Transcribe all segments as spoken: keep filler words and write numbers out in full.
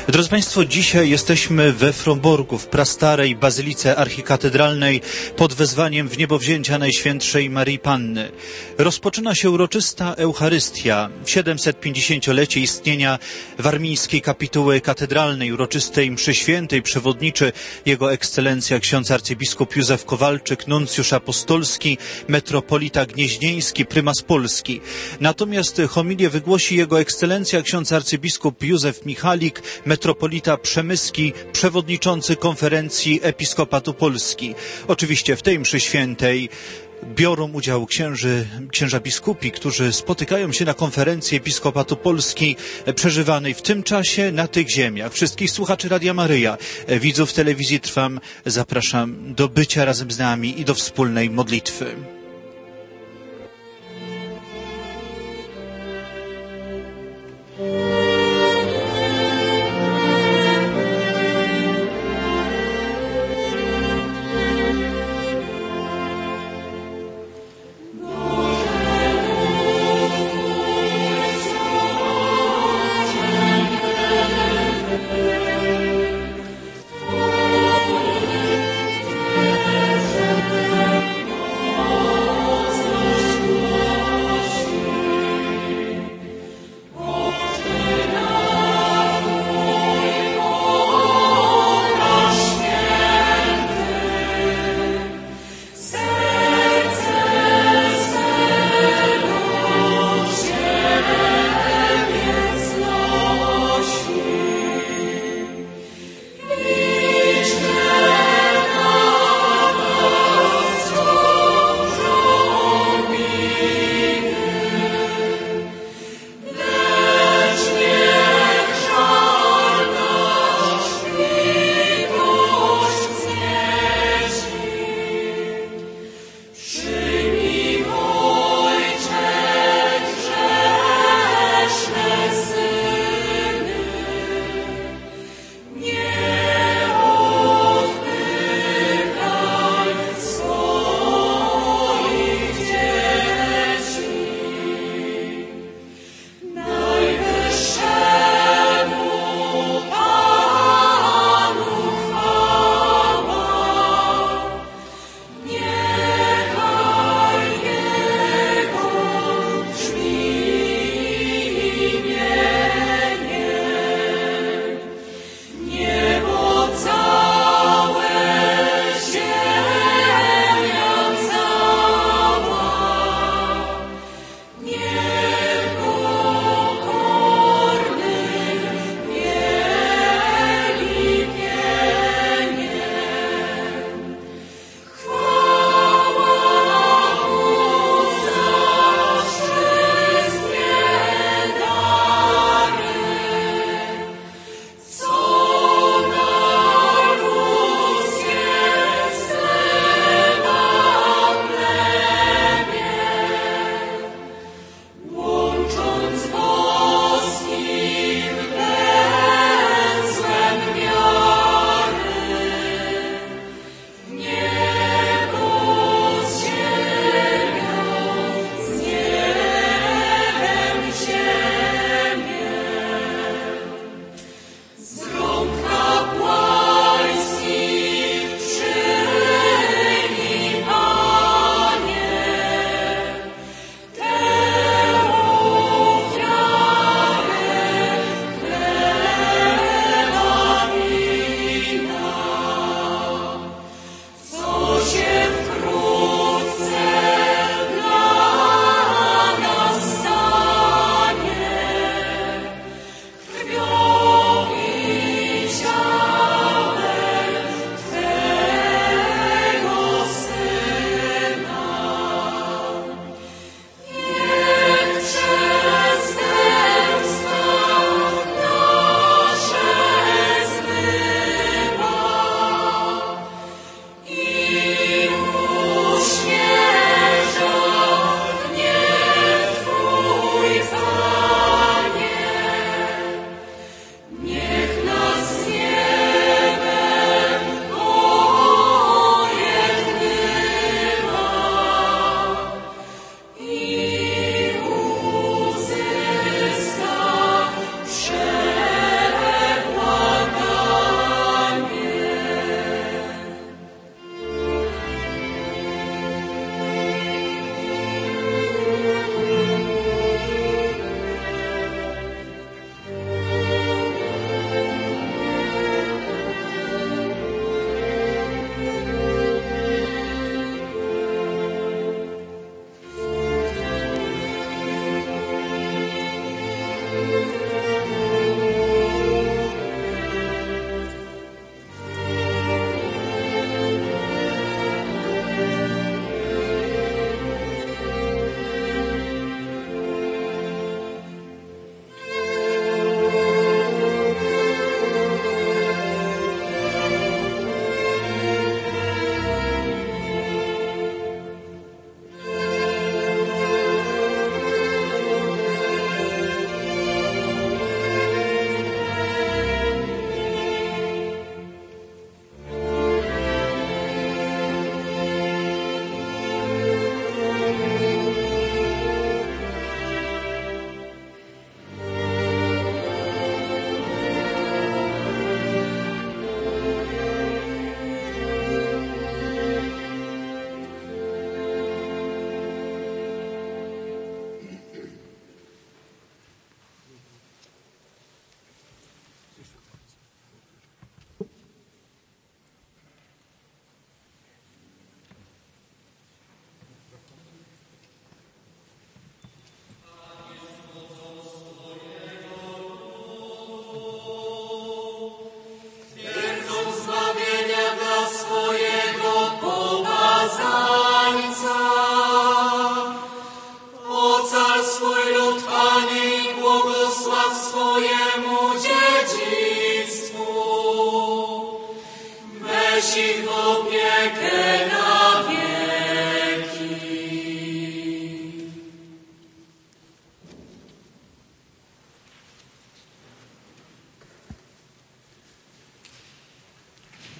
Drodzy Państwo, dzisiaj jesteśmy we Fromborku, w prastarej bazylice archikatedralnej pod wezwaniem wniebowzięcia Najświętszej Maryi Panny. Rozpoczyna się uroczysta Eucharystia w siedemsetpięćdziesięciolecie istnienia warmińskiej kapituły katedralnej. Uroczystej mszy świętej przewodniczy Jego Ekscelencja ksiądz arcybiskup Józef Kowalczyk, nuncjusz apostolski, metropolita gnieźnieński, prymas Polski. Natomiast homilię wygłosi Jego Ekscelencja ksiądz arcybiskup Józef Michalik, metropolita przemyski, przewodniczący konferencji Episkopatu Polski. Oczywiście w tej mszy świętej biorą udział księży, księża biskupi, którzy spotykają się na konferencji Episkopatu Polski przeżywanej w tym czasie na tych ziemiach. Wszystkich słuchaczy Radia Maryja, widzów telewizji Trwam zapraszam do bycia razem z nami i do wspólnej modlitwy. Oh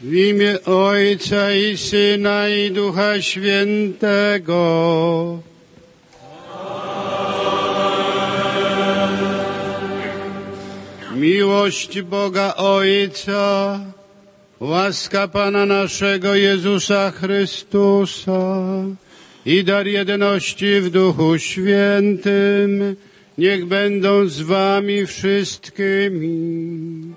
W imię Ojca i Syna i Ducha Świętego. Miłość Boga Ojca, łaska Pana naszego Jezusa Chrystusa i dar jedności w Duchu Świętym niech będą z wami wszystkimi.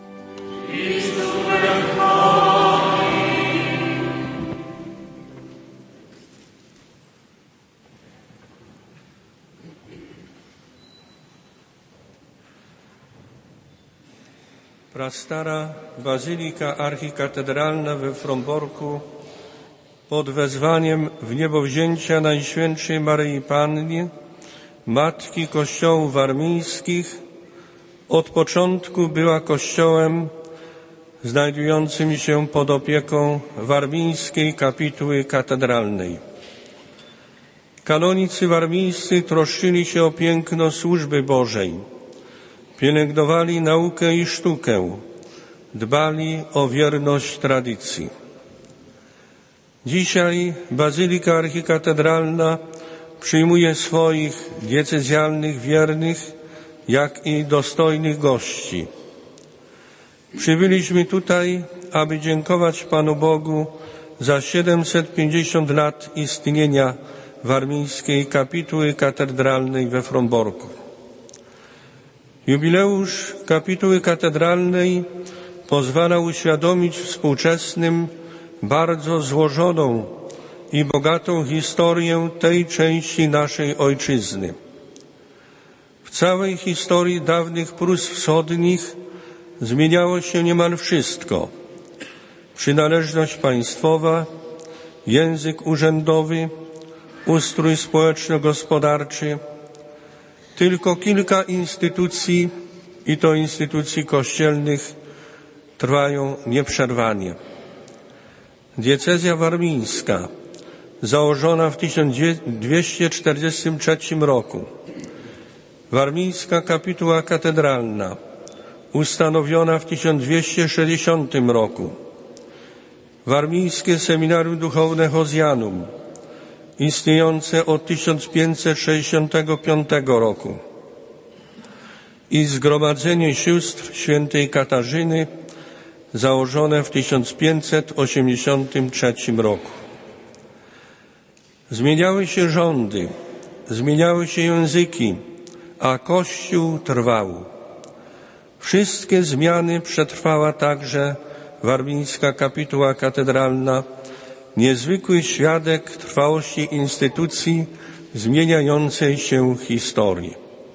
Prastara Bazylika Archikatedralna we Fromborku pod wezwaniem wniebowzięcia Najświętszej Maryi Panny, Matki Kościołów Warmińskich, od początku była kościołem znajdującym się pod opieką Warmińskiej Kapituły Katedralnej. Kanonicy warmińscy troszczyli się o piękno służby Bożej, pielęgnowali naukę i sztukę, dbali o wierność tradycji. Dzisiaj Bazylika Archikatedralna przyjmuje swoich diecezjalnych wiernych, jak i dostojnych gości. Przybyliśmy tutaj, aby dziękować Panu Bogu za siedemset pięćdziesiąt lat istnienia Warmińskiej Kapituły Katedralnej we Fromborku. Jubileusz Kapituły Katedralnej pozwala uświadomić współczesnym bardzo złożoną i bogatą historię tej części naszej ojczyzny. W całej historii dawnych Prus Wschodnich zmieniało się niemal wszystko. Przynależność państwowa, język urzędowy, ustrój społeczno-gospodarczy. Tylko kilka instytucji, i to instytucji kościelnych, trwają nieprzerwanie. Diecezja warmińska, założona w tysiąc dwieście czterdziestym trzecim roku, Warmińska Kapituła Katedralna, ustanowiona w tysiąc dwieście sześćdziesiątym roku, Warmińskie Seminarium Duchowne Hozjanum, istniejące od tysiąc pięćset sześćdziesiątego piątego roku i Zgromadzenie Sióstr Świętej Katarzyny, założone w tysiąc pięćset osiemdziesiątym trzecim roku. Zmieniały się rządy, zmieniały się języki, a Kościół trwał. Wszystkie zmiany przetrwała także Warmińska Kapituła Katedralna, niezwykły świadek trwałości instytucji zmieniającej się historii.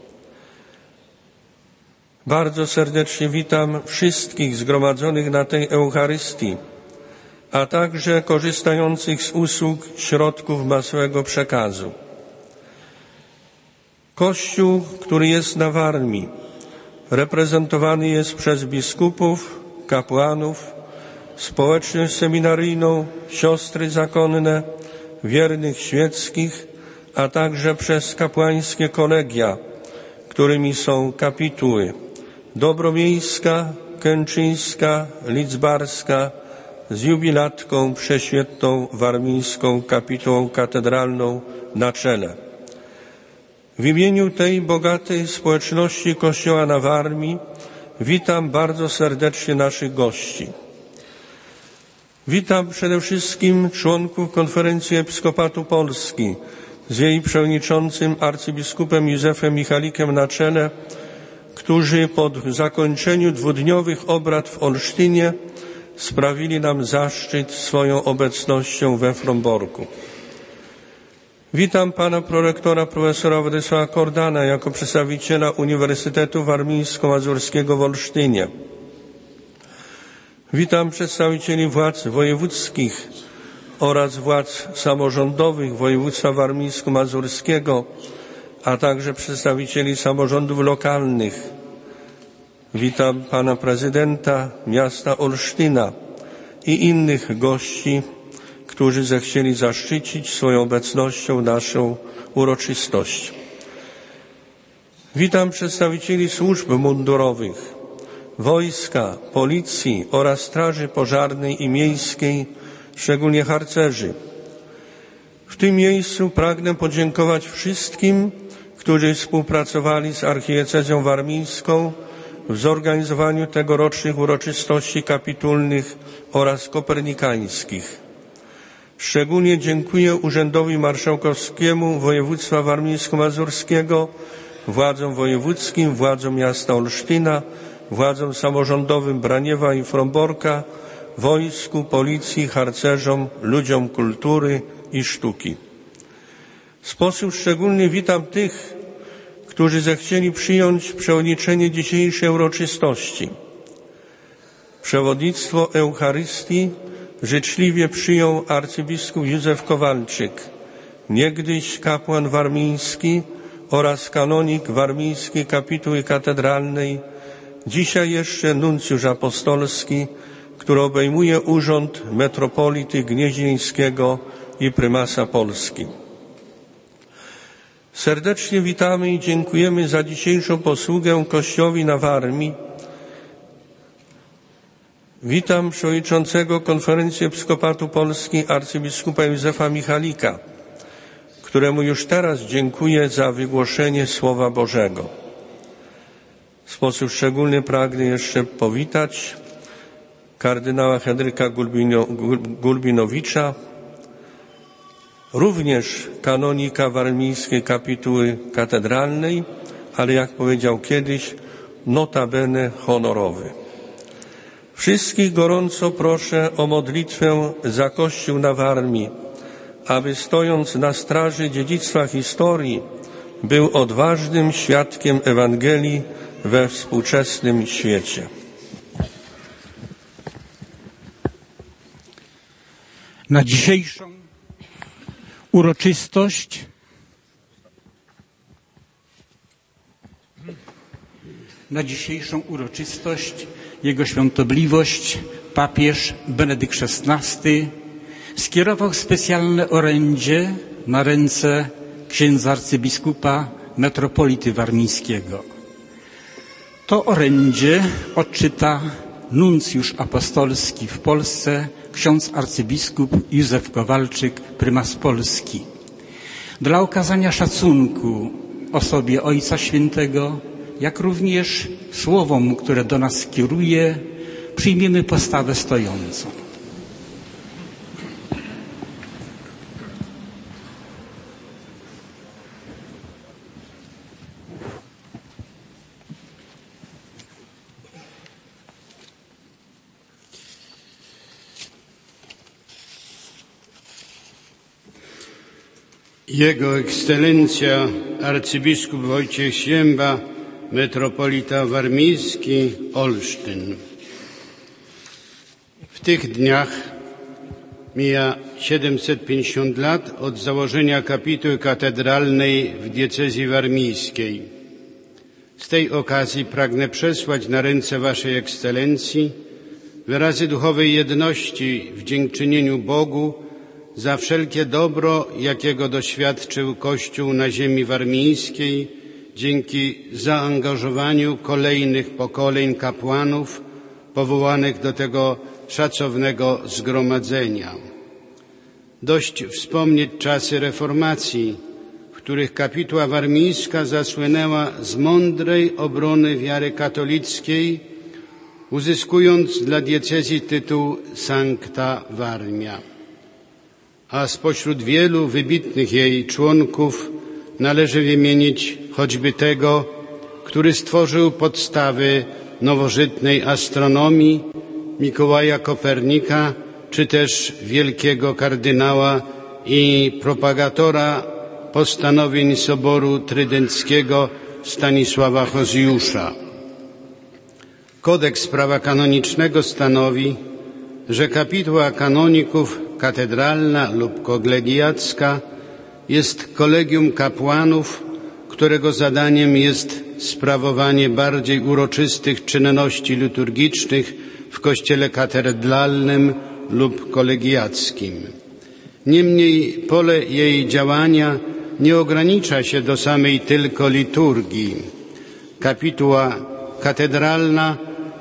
Bardzo serdecznie witam wszystkich zgromadzonych na tej Eucharystii, a także korzystających z usług środków masowego przekazu. Kościół, który jest na Warmii, reprezentowany jest przez biskupów, kapłanów, społeczność seminaryjną, siostry zakonne, wiernych świeckich, a także przez kapłańskie kolegia, którymi są kapituły Dobromiejska, Kęczyńska, Lidzbarska, z jubilatką prześwietną Warmińską Kapitułą Katedralną na czele. W imieniu tej bogatej społeczności Kościoła na Warmii witam bardzo serdecznie naszych gości. Witam przede wszystkim członków Konferencji Episkopatu Polski z jej przewodniczącym arcybiskupem Józefem Michalikiem na czele, którzy po zakończeniu dwudniowych obrad w Olsztynie sprawili nam zaszczyt swoją obecnością we Fromborku. Witam pana prorektora profesora Władysława Kordana jako przedstawiciela Uniwersytetu Warmińsko-Mazurskiego w Olsztynie. Witam przedstawicieli władz wojewódzkich oraz władz samorządowych województwa warmińsko-mazurskiego, a także przedstawicieli samorządów lokalnych. Witam pana prezydenta miasta Olsztyna i innych gości, którzy zechcieli zaszczycić swoją obecnością naszą uroczystość. Witam przedstawicieli służb mundurowych, wojska, policji oraz straży pożarnej i miejskiej, szczególnie harcerzy. W tym miejscu pragnę podziękować wszystkim, którzy współpracowali z archidiecezją warmińską w zorganizowaniu tegorocznych uroczystości kapitulnych oraz kopernikańskich. Szczególnie dziękuję Urzędowi Marszałkowskiemu Województwa Warmińsko-Mazurskiego, władzom wojewódzkim, władzom miasta Olsztyna, władzom samorządowym Braniewa i Fromborka, wojsku, policji, harcerzom, ludziom kultury i sztuki. W sposób szczególny witam tych, którzy zechcieli przyjąć przewodniczenie dzisiejszej uroczystości. Przewodnictwo Eucharystii życzliwie przyjął arcybiskup Józef Kowalczyk, niegdyś kapłan warmiński oraz kanonik warmińskiej kapituły katedralnej, dzisiaj jeszcze nuncjusz apostolski, który obejmuje urząd metropolity gnieźnieńskiego i prymasa Polski. Serdecznie witamy i dziękujemy za dzisiejszą posługę Kościołowi na Warmii. Witam przewodniczącego Konferencji Episkopatu Polski arcybiskupa Józefa Michalika, któremu już teraz dziękuję za wygłoszenie Słowa Bożego. W sposób szczególny pragnę jeszcze powitać kardynała Henryka Gulbino, Gulbinowicza, również kanonika warmińskiej kapituły katedralnej, ale jak powiedział kiedyś, notabene honorowy. Wszystkich gorąco proszę o modlitwę za Kościół na Warmii, aby stojąc na straży dziedzictwa historii, był odważnym świadkiem Ewangelii we współczesnym świecie. Na dzisiejszą uroczystość na dzisiejszą uroczystość Jego Świątobliwość papież Benedykt szesnasty skierował specjalne orędzie na ręce księdza arcybiskupa metropolity warmińskiego. To orędzie odczyta nuncjusz apostolski w Polsce, ksiądz arcybiskup Józef Kowalczyk, prymas Polski. Dla okazania szacunku osobie Ojca Świętego, jak również słowom, które do nas kieruje, przyjmiemy postawę stojącą. Jego Ekscelencja arcybiskup Wojciech Siemba, metropolita warmiński, Olsztyn. W tych dniach mija siedemset pięćdziesiąt lat od założenia kapituły katedralnej w diecezji warmińskiej. Z tej okazji pragnę przesłać na ręce Waszej Ekscelencji wyrazy duchowej jedności w dziękczynieniu Bogu za wszelkie dobro, jakiego doświadczył Kościół na ziemi warmińskiej dzięki zaangażowaniu kolejnych pokoleń kapłanów powołanych do tego szacownego zgromadzenia. Dość wspomnieć czasy reformacji, w których kapituła warmińska zasłynęła z mądrej obrony wiary katolickiej, uzyskując dla diecezji tytuł Sancta Warmia. A spośród wielu wybitnych jej członków należy wymienić choćby tego, który stworzył podstawy nowożytnej astronomii, Mikołaja Kopernika, czy też wielkiego kardynała i propagatora postanowień Soboru Trydenckiego Stanisława Hozjusza. Kodeks prawa kanonicznego stanowi, że kapituła kanoników katedralna lub kolegiacka jest kolegium kapłanów, którego zadaniem jest sprawowanie bardziej uroczystych czynności liturgicznych w kościele katedralnym lub kolegiackim. Niemniej pole jej działania nie ogranicza się do samej tylko liturgii. Kapituła katedralna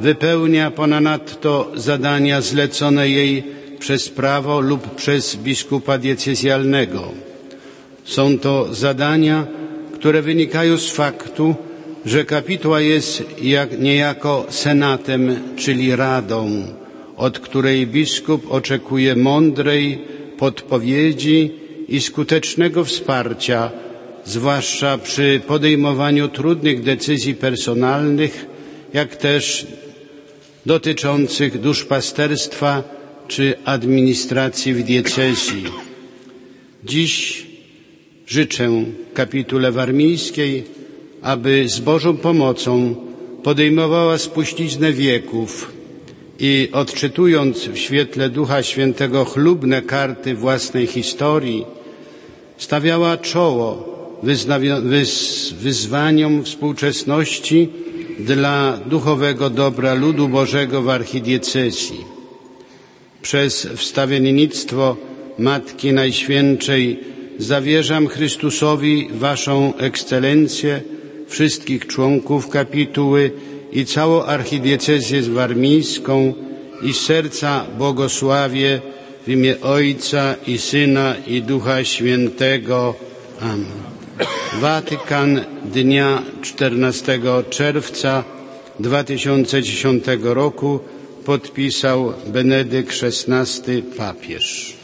wypełnia ponadto zadania zlecone jej przez prawo lub przez biskupa diecezjalnego. Są to zadania, które wynikają z faktu, że kapituła jest jak, niejako senatem, czyli radą, od której biskup oczekuje mądrej podpowiedzi i skutecznego wsparcia, zwłaszcza przy podejmowaniu trudnych decyzji personalnych, jak też dotyczących duszpasterstwa czy administracji w diecezji. Dziś życzę kapitule warmińskiej, aby z Bożą pomocą podejmowała spuściznę wieków i odczytując w świetle Ducha Świętego chlubne karty własnej historii, stawiała czoło wyzwaniom współczesności dla duchowego dobra ludu Bożego w archidiecezji. Przez wstawiennictwo Matki Najświętszej zawierzam Chrystusowi Waszą ekscelencję, wszystkich członków kapituły i całą archidiecezję warmińską i z serca błogosławię w imię Ojca i Syna i Ducha Świętego. Amen. Watykan dnia czternastego czerwca dwa tysiące dziesiątego roku podpisał Benedykt szesnasty papież.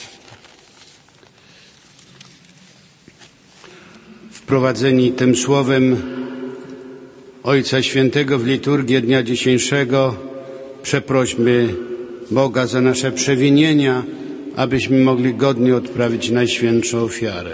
Wprowadzeni tym słowem Ojca Świętego w liturgię dnia dzisiejszego przeprośmy Boga za nasze przewinienia, abyśmy mogli godnie odprawić Najświętszą ofiarę.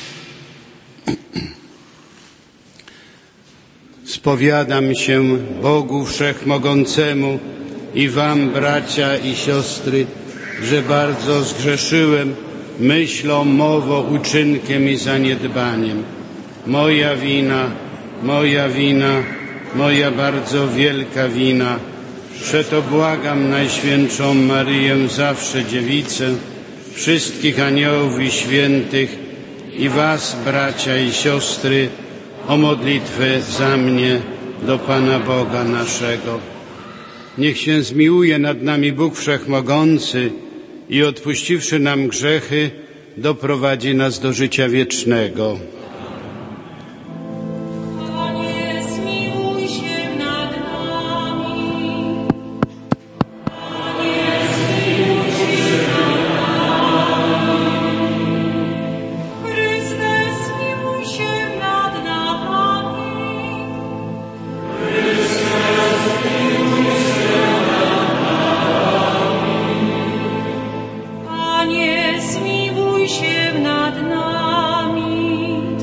Spowiadam się Bogu Wszechmogącemu i wam, bracia i siostry, że bardzo zgrzeszyłem myślą, mową, uczynkiem i zaniedbaniem. Moja wina, moja wina, moja bardzo wielka wina. Przeto błagam Najświętszą Maryję, zawsze Dziewicę, wszystkich aniołów i świętych i was, bracia i siostry, o modlitwę za mnie do Pana Boga naszego. Niech się zmiłuje nad nami Bóg Wszechmogący i odpuściwszy nam grzechy, doprowadzi nas do życia wiecznego. Zmiłuj się nad nami.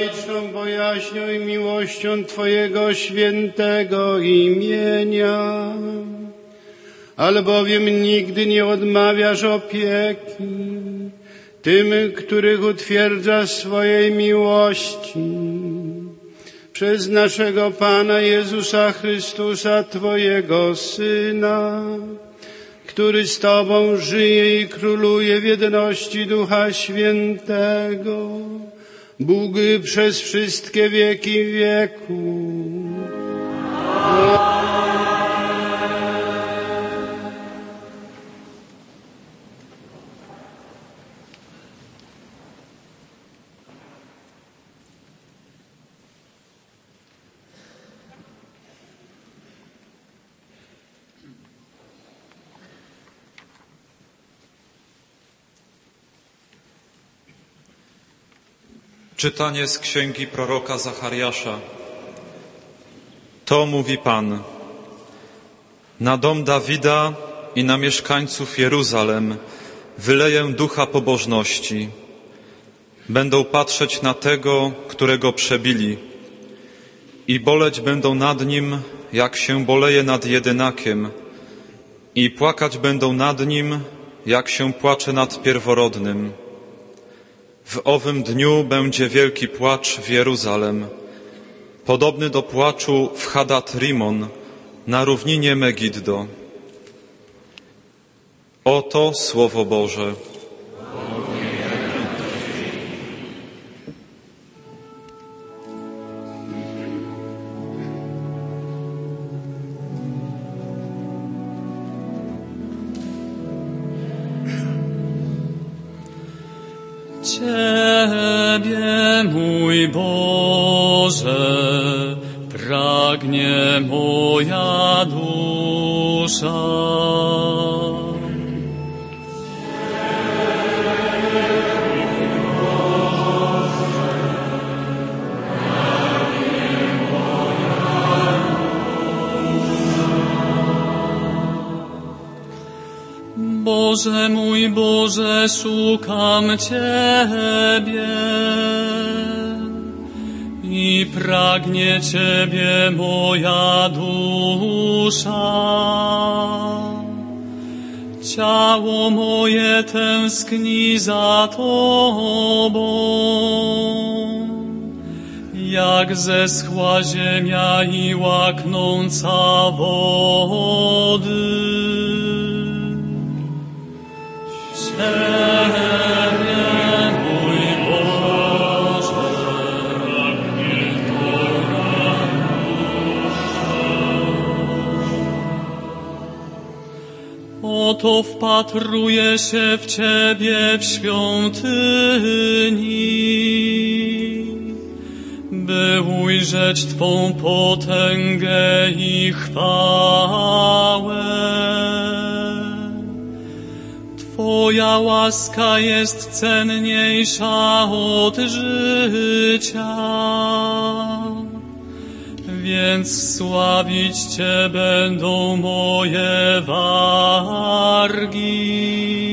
bajeczną bojaźnią i miłością Twojego świętego imienia, albowiem nigdy nie odmawiasz opieki tym, których utwierdzasz swojej miłości. Przez naszego Pana Jezusa Chrystusa, Twojego Syna, który z Tobą żyje i króluje w jedności Ducha Świętego, Bóg przez wszystkie wieki wieków. Czytanie z księgi proroka Zachariasza. To mówi Pan: na dom Dawida i na mieszkańców Jeruzalem wyleję ducha pobożności. Będą patrzeć na tego, którego przebili, i boleć będą nad nim, jak się boleje nad jedynakiem, i płakać będą nad nim, jak się płacze nad pierworodnym. W owym dniu będzie wielki płacz w Jeruzalem, podobny do płaczu w Hadat Rimon na równinie Megiddo. Oto Słowo Boże. Ciebie, mój Boże, pragnie moja dusza. Boże mój, Boże, szukam Ciebie i pragnie Ciebie moja dusza. Ciało moje tęskni za Tobą, jak zeschła ziemia i łaknąca wody. Ciebie, mój Boże, pragnie moja dusza. Oto wpatruję się w Ciebie w świątyni, by ujrzeć Twą potęgę i chwałę. Twoja łaska jest cenniejsza od życia, więc sławić Cię będą moje wargi.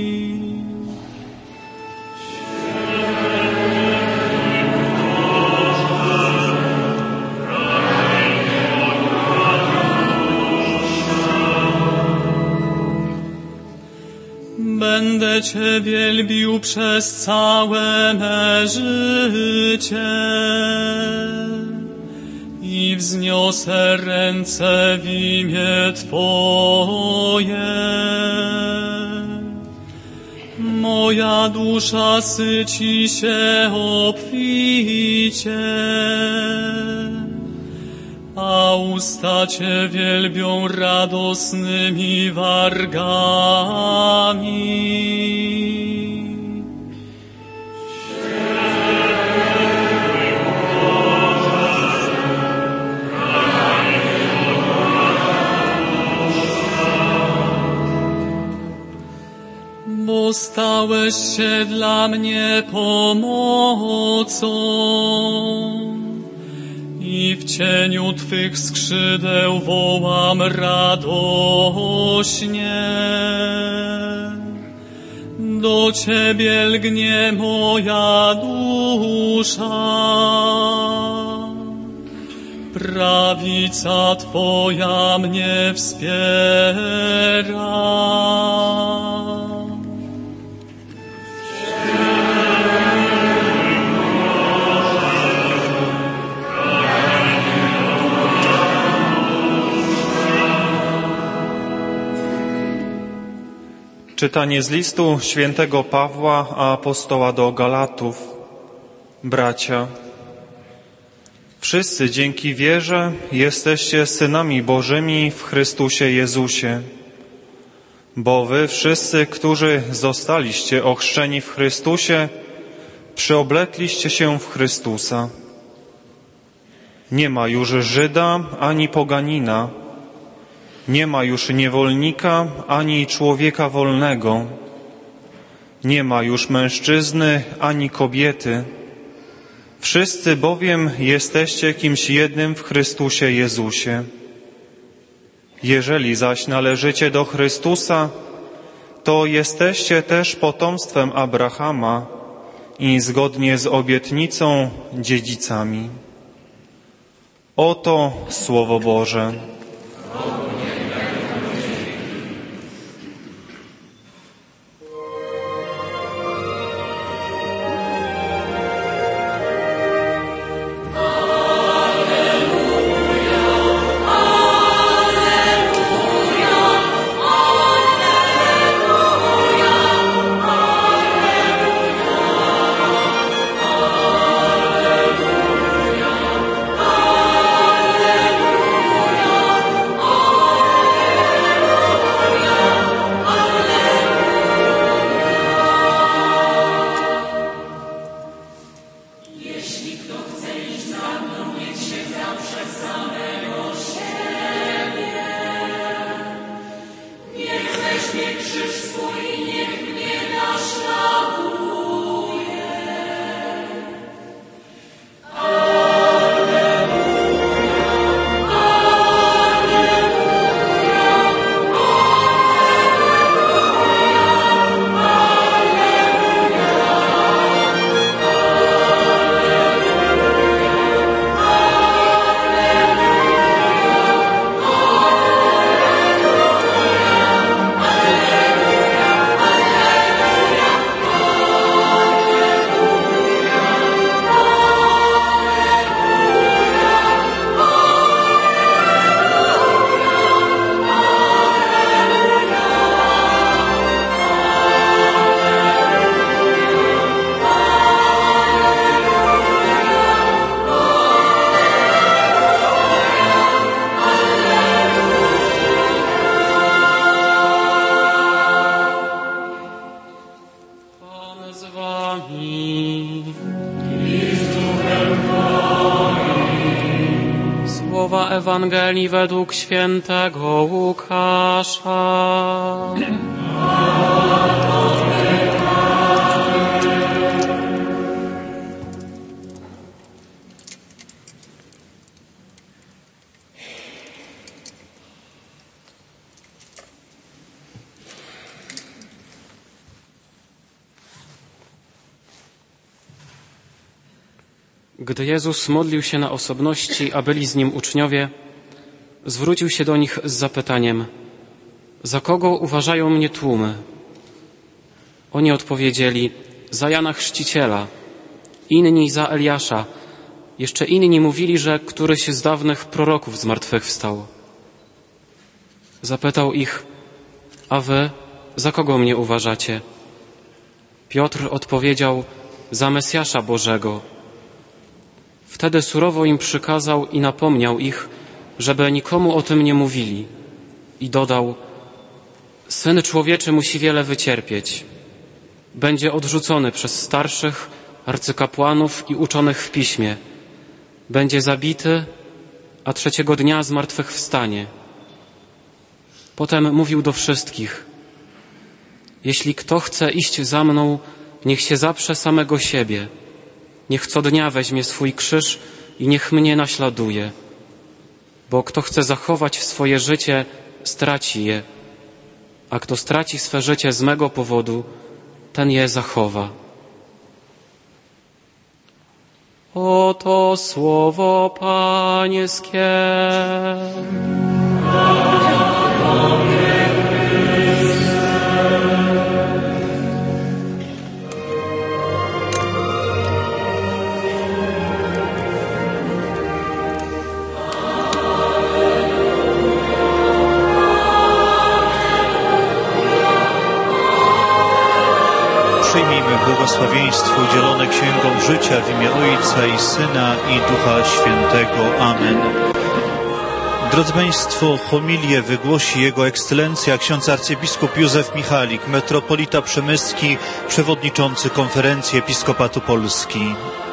Będę Cię wielbił przez całe me życie i wzniosę ręce w imię Twoje. Moja dusza syci się obficie, a usta Cię wielbią radosnymi wargami. Bo stałeś się dla mnie pomocą i w cieniu Twych skrzydeł wołam radośnie. do Ciebie lgnie moja dusza. Prawica Twoja mnie wspiera. Czytanie z listu świętego Pawła, apostoła do Galatów. Bracia, wszyscy dzięki wierze jesteście synami Bożymi w Chrystusie Jezusie. Bo wy wszyscy, którzy zostaliście ochrzczeni w Chrystusie, przyoblekliście się w Chrystusa. Nie ma już Żyda ani poganina, nie ma już niewolnika ani człowieka wolnego, nie ma już mężczyzny ani kobiety. Wszyscy bowiem jesteście kimś jednym w Chrystusie Jezusie. Jeżeli zaś należycie do Chrystusa, to jesteście też potomstwem Abrahama i zgodnie z obietnicą dziedzicami. Oto Słowo Boże. Słowa Ewangelii według świętego Łukasza. Gdy Jezus modlił się na osobności, a byli z Nim uczniowie, zwrócił się do nich z zapytaniem: za kogo uważają mnie tłumy? Oni odpowiedzieli: za Jana Chrzciciela, inni za Eliasza, jeszcze inni mówili, że któryś z dawnych proroków zmartwychwstał. Zapytał ich: a wy za kogo mnie uważacie? Piotr odpowiedział: za Mesjasza Bożego. Wtedy surowo im przykazał i napomniał ich, żeby nikomu o tym nie mówili. I dodał: Syn Człowieczy musi wiele wycierpieć. Będzie odrzucony przez starszych, arcykapłanów i uczonych w piśmie. Będzie zabity, a trzeciego dnia zmartwychwstanie. Potem mówił do wszystkich: jeśli kto chce iść za mną, niech się zaprze samego siebie. Niech co dnia weźmie swój krzyż i niech mnie naśladuje. Bo kto chce zachować swoje życie, straci je. A kto straci swe życie z mego powodu, ten je zachowa. Oto słowo Pańskie. Przyjmijmy błogosławieństwo udzielone Księgą Życia w imię Ojca i Syna i Ducha Świętego. Amen. Drodzy Państwo, homilię wygłosi Jego Ekscelencja ksiądz arcybiskup Józef Michalik, metropolita przemyski, przewodniczący Konferencji Episkopatu Polski.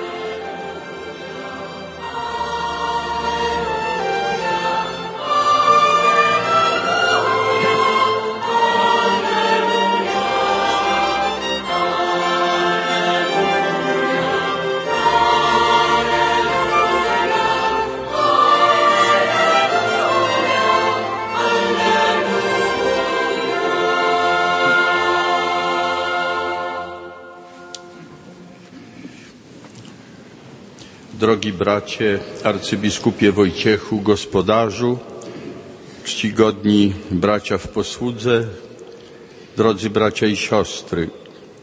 Drogi bracie, arcybiskupie Wojciechu, gospodarzu, czcigodni bracia w posłudze, drodzy bracia i siostry.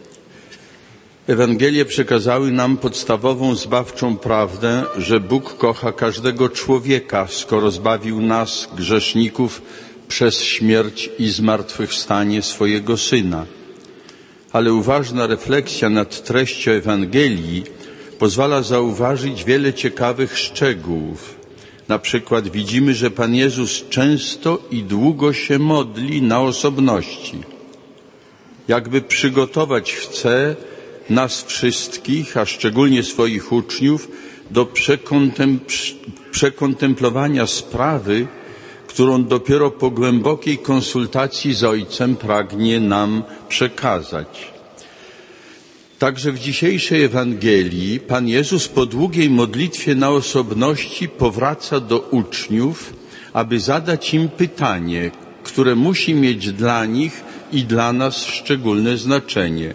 Ewangelie przekazały nam podstawową zbawczą prawdę, że Bóg kocha każdego człowieka, skoro zbawił nas, grzeszników, przez śmierć i zmartwychwstanie swojego Syna. Ale uważna refleksja nad treścią Ewangelii pozwala zauważyć wiele ciekawych szczegółów. Na przykład widzimy, że Pan Jezus często i długo się modli na osobności. Jakby przygotować chce nas wszystkich, a szczególnie swoich uczniów, do przekontem- przekontemplowania sprawy, którą dopiero po głębokiej konsultacji z Ojcem pragnie nam przekazać. Także w dzisiejszej Ewangelii Pan Jezus po długiej modlitwie na osobności powraca do uczniów, aby zadać im pytanie, które musi mieć dla nich i dla nas szczególne znaczenie.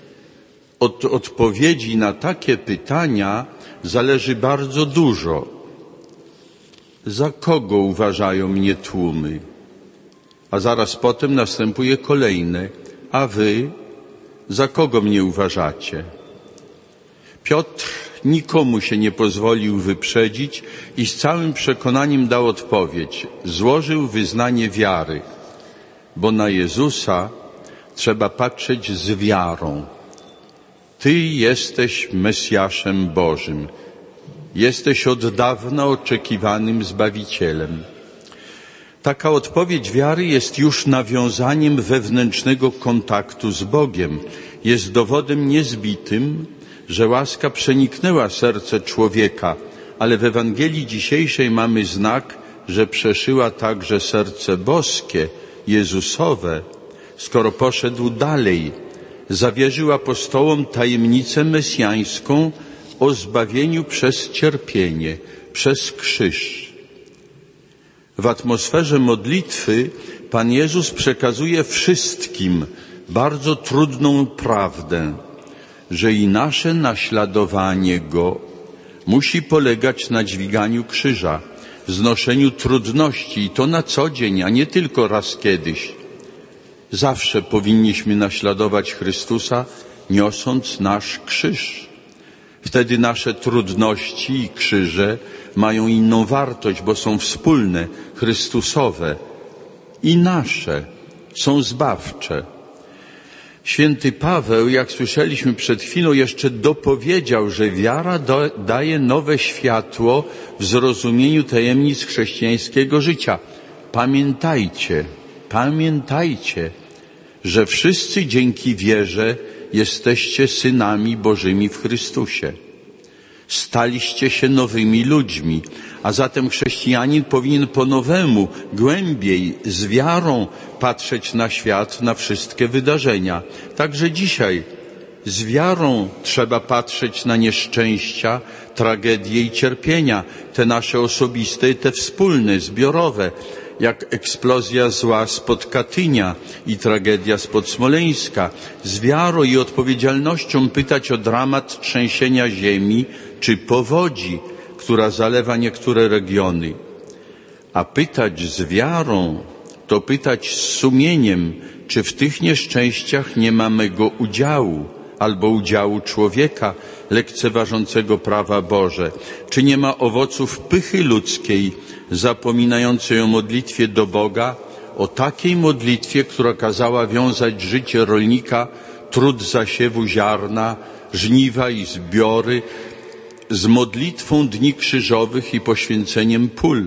Od odpowiedzi na takie pytania zależy bardzo dużo. Za kogo uważają mnie tłumy? A zaraz potem następuje kolejne. A wy? Za kogo mnie uważacie? Piotr nikomu się nie pozwolił wyprzedzić i z całym przekonaniem dał odpowiedź. Złożył wyznanie wiary, bo na Jezusa trzeba patrzeć z wiarą. Ty jesteś Mesjaszem Bożym. Jesteś od dawna oczekiwanym Zbawicielem. Taka odpowiedź wiary jest już nawiązaniem wewnętrznego kontaktu z Bogiem. Jest dowodem niezbitym, że łaska przeniknęła serce człowieka, ale w Ewangelii dzisiejszej mamy znak, że przeszyła także serce boskie, Jezusowe, skoro poszedł dalej. Zawierzył apostołom tajemnicę mesjańską o zbawieniu przez cierpienie, przez krzyż. W atmosferze modlitwy Pan Jezus przekazuje wszystkim bardzo trudną prawdę, że i nasze naśladowanie Go musi polegać na dźwiganiu krzyża, znoszeniu trudności i to na co dzień, a nie tylko raz kiedyś. Zawsze powinniśmy naśladować Chrystusa, niosąc nasz krzyż. Wtedy nasze trudności i krzyże mają inną wartość, bo są wspólne, Chrystusowe i nasze, są zbawcze. Święty Paweł, jak słyszeliśmy przed chwilą, jeszcze dopowiedział, że wiara do, daje nowe światło w zrozumieniu tajemnic chrześcijańskiego życia. Pamiętajcie, pamiętajcie, że wszyscy dzięki wierze jesteście synami Bożymi w Chrystusie. Staliście się nowymi ludźmi, a zatem chrześcijanin powinien po nowemu, głębiej, z wiarą patrzeć na świat, na wszystkie wydarzenia. Także dzisiaj z wiarą trzeba patrzeć na nieszczęścia, tragedie i cierpienia, te nasze osobiste i te wspólne, zbiorowe. jak eksplozja zła spod Katynia i tragedia spod Smoleńska, z wiarą i odpowiedzialnością pytać o dramat trzęsienia ziemi czy powodzi, która zalewa niektóre regiony. A pytać z wiarą to pytać z sumieniem, czy w tych nieszczęściach nie ma mego udziału, albo udziału człowieka lekceważącego prawa Boże, czy nie ma owoców pychy ludzkiej, zapominającej o modlitwie do Boga, o takiej modlitwie, która kazała wiązać życie rolnika, trud zasiewu ziarna, żniwa i zbiory, z modlitwą dni krzyżowych i poświęceniem pól.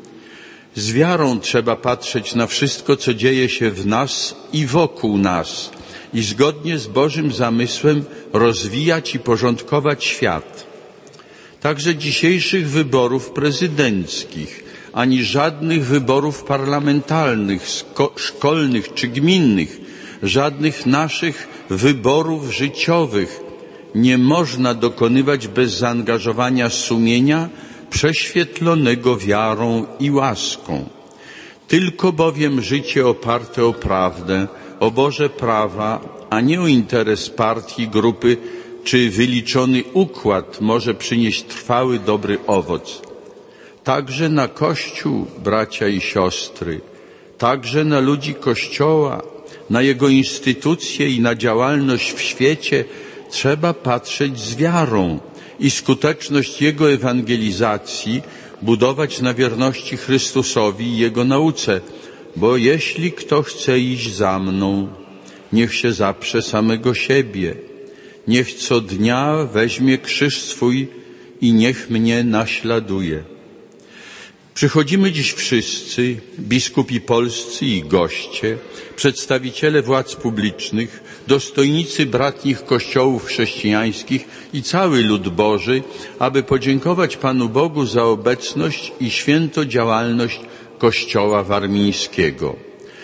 Z wiarą trzeba patrzeć na wszystko, co dzieje się w nas i wokół nas i zgodnie z Bożym zamysłem rozwijać i porządkować świat. Także dzisiejszych wyborów prezydenckich, ani żadnych wyborów parlamentarnych, szkolnych czy gminnych, żadnych naszych wyborów życiowych nie można dokonywać bez zaangażowania sumienia prześwietlonego wiarą i łaską. Tylko bowiem życie oparte o prawdę, o Boże prawa, a nie o interes partii, grupy czy wyliczony układ może przynieść trwały, dobry owoc. Także na Kościół, bracia i siostry, także na ludzi Kościoła, na jego instytucje i na działalność w świecie trzeba patrzeć z wiarą i skuteczność jego ewangelizacji budować na wierności Chrystusowi i jego nauce, bo jeśli kto chce iść za mną, niech się zaprze samego siebie, niech co dnia weźmie krzyż swój i niech mnie naśladuje. Przychodzimy dziś wszyscy, biskupi polscy i goście, przedstawiciele władz publicznych, dostojnicy bratnich kościołów chrześcijańskich i cały lud Boży, aby podziękować Panu Bogu za obecność i święto działalność Kościoła warmińskiego.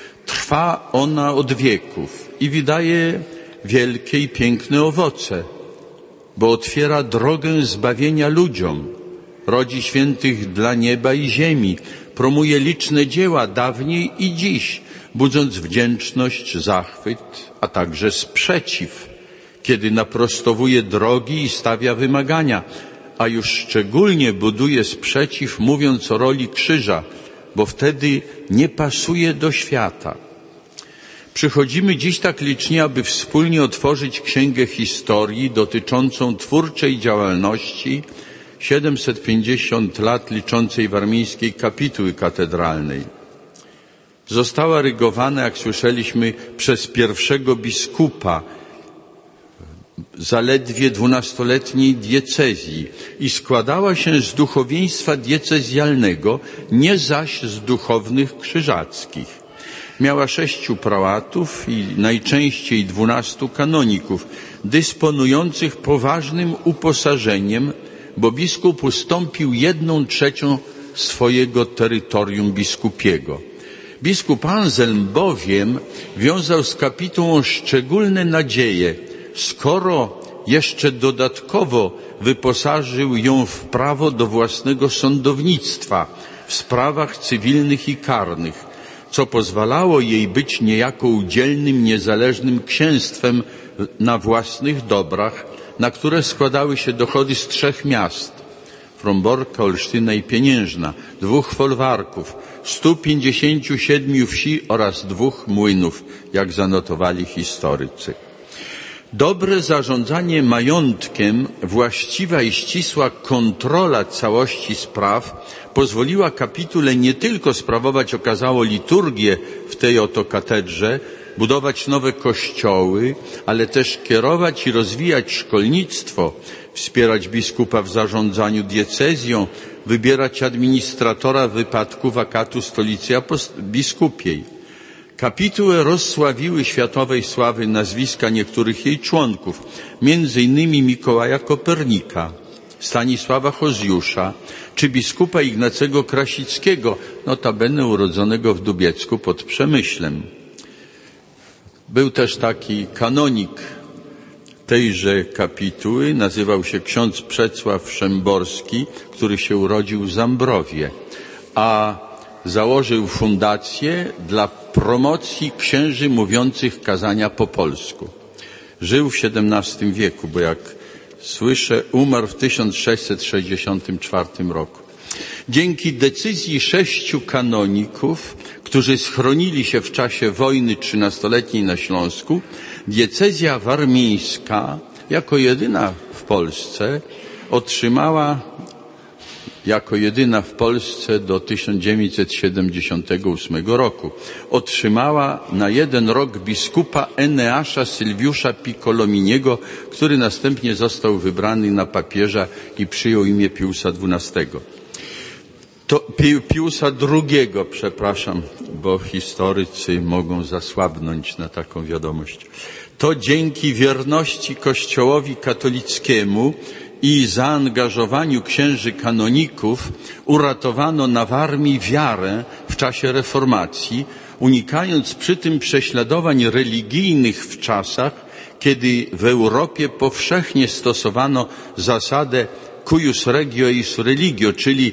Trwa ona od wieków i wydaje wielkie i piękne owoce, bo otwiera drogę zbawienia ludziom, rodzi świętych dla nieba i ziemi, promuje liczne dzieła dawniej i dziś, budząc wdzięczność, zachwyt, a także sprzeciw, kiedy naprostowuje drogi i stawia wymagania, a już szczególnie buduje sprzeciw, mówiąc o roli krzyża, bo wtedy nie pasuje do świata. Przychodzimy dziś tak licznie, aby wspólnie otworzyć księgę historii dotyczącą twórczej działalności siedemset pięćdziesiąt lat liczącej warmińskiej kapituły katedralnej. Została rygowana, jak słyszeliśmy, przez pierwszego biskupa zaledwie dwunastoletniej diecezji i składała się z duchowieństwa diecezjalnego, nie zaś z duchownych krzyżackich. Miała sześciu prałatów i najczęściej dwunastu kanoników, dysponujących poważnym uposażeniem, bo biskup ustąpił jedną trzecią swojego terytorium biskupiego. Biskup Anselm bowiem wiązał z kapitułą szczególne nadzieje, skoro jeszcze dodatkowo wyposażył ją w prawo do własnego sądownictwa w sprawach cywilnych i karnych, co pozwalało jej być niejako udzielnym, niezależnym księstwem na własnych dobrach, na które składały się dochody z trzech miast: Fromborka, Olsztyna i Pieniężna, dwóch folwarków, stu pięćdziesięciu siedmiu wsi oraz dwóch młynów, jak zanotowali historycy. Dobre zarządzanie majątkiem, właściwa i ścisła kontrola całości spraw pozwoliła kapitule nie tylko sprawować okazało liturgię w tej oto katedrze, budować nowe kościoły, ale też kierować i rozwijać szkolnictwo, wspierać biskupa w zarządzaniu diecezją, wybierać administratora w wypadku wakatu stolicy biskupiej. Kapituły rozsławiły światowej sławy nazwiska niektórych jej członków, między innymi Mikołaja Kopernika, Stanisława Hozjusza czy biskupa Ignacego Krasickiego, notabene urodzonego w Dubiecku pod Przemyślem. Był też taki kanonik tejże kapituły, nazywał się ksiądz Przecław Szymborski, który się urodził w Zambrowie, a założył fundację dla promocji księży mówiących kazania po polsku. Żył w siedemnastym wieku, bo jak słyszę, umarł w tysiąc sześćset sześćdziesiątym czwartym roku. Dzięki decyzji sześciu kanoników, którzy schronili się w czasie wojny trzynastoletniej na Śląsku, diecezja warmińska jako jedyna w Polsce otrzymała jako jedyna w Polsce do tysiąc dziewięćset siedemdziesiątego ósmego roku otrzymała na jeden rok biskupa Eneasza Sylwiusza Piccolominiego, który następnie został wybrany na papieża i przyjął imię Piusa dwunastego. To Pi, Piusa drugiego, przepraszam, bo historycy mogą zasłabnąć na taką wiadomość. To dzięki wierności Kościołowi katolickiemu i zaangażowaniu księży kanoników uratowano na Warmii wiarę w czasie reformacji, unikając przy tym prześladowań religijnych w czasach, kiedy w Europie powszechnie stosowano zasadę cuius regio eius religio, czyli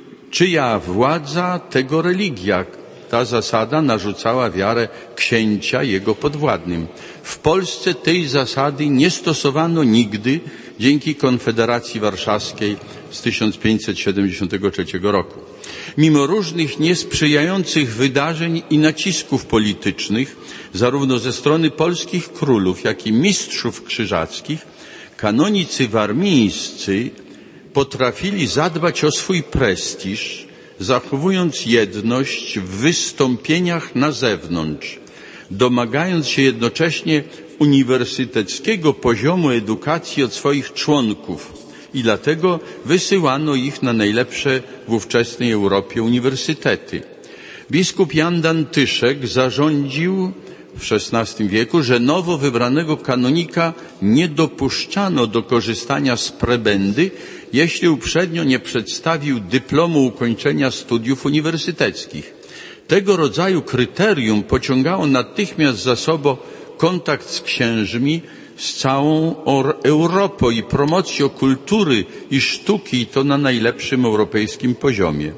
czyja władza, tego religia. Ta zasada narzucała wiarę księcia jego podwładnym. W Polsce tej zasady nie stosowano nigdy dzięki Konfederacji Warszawskiej z tysiąc pięćset siedemdziesiątego trzeciego roku. Mimo różnych niesprzyjających wydarzeń i nacisków politycznych, zarówno ze strony polskich królów, jak i mistrzów krzyżackich, kanonicy warmińscy potrafili zadbać o swój prestiż, zachowując jedność w wystąpieniach na zewnątrz, domagając się jednocześnie uniwersyteckiego poziomu edukacji od swoich członków i dlatego wysyłano ich na najlepsze w ówczesnej Europie uniwersytety. Biskup Jan Dantyszek zarządził w szesnastym wieku, że nowo wybranego kanonika nie dopuszczano do korzystania z prebendy, jeśli uprzednio nie przedstawił dyplomu ukończenia studiów uniwersyteckich. Tego rodzaju kryterium pociągało natychmiast za sobą kontakt z księżmi z całą Europą i promocją kultury i sztuki, i to na najlepszym europejskim poziomie.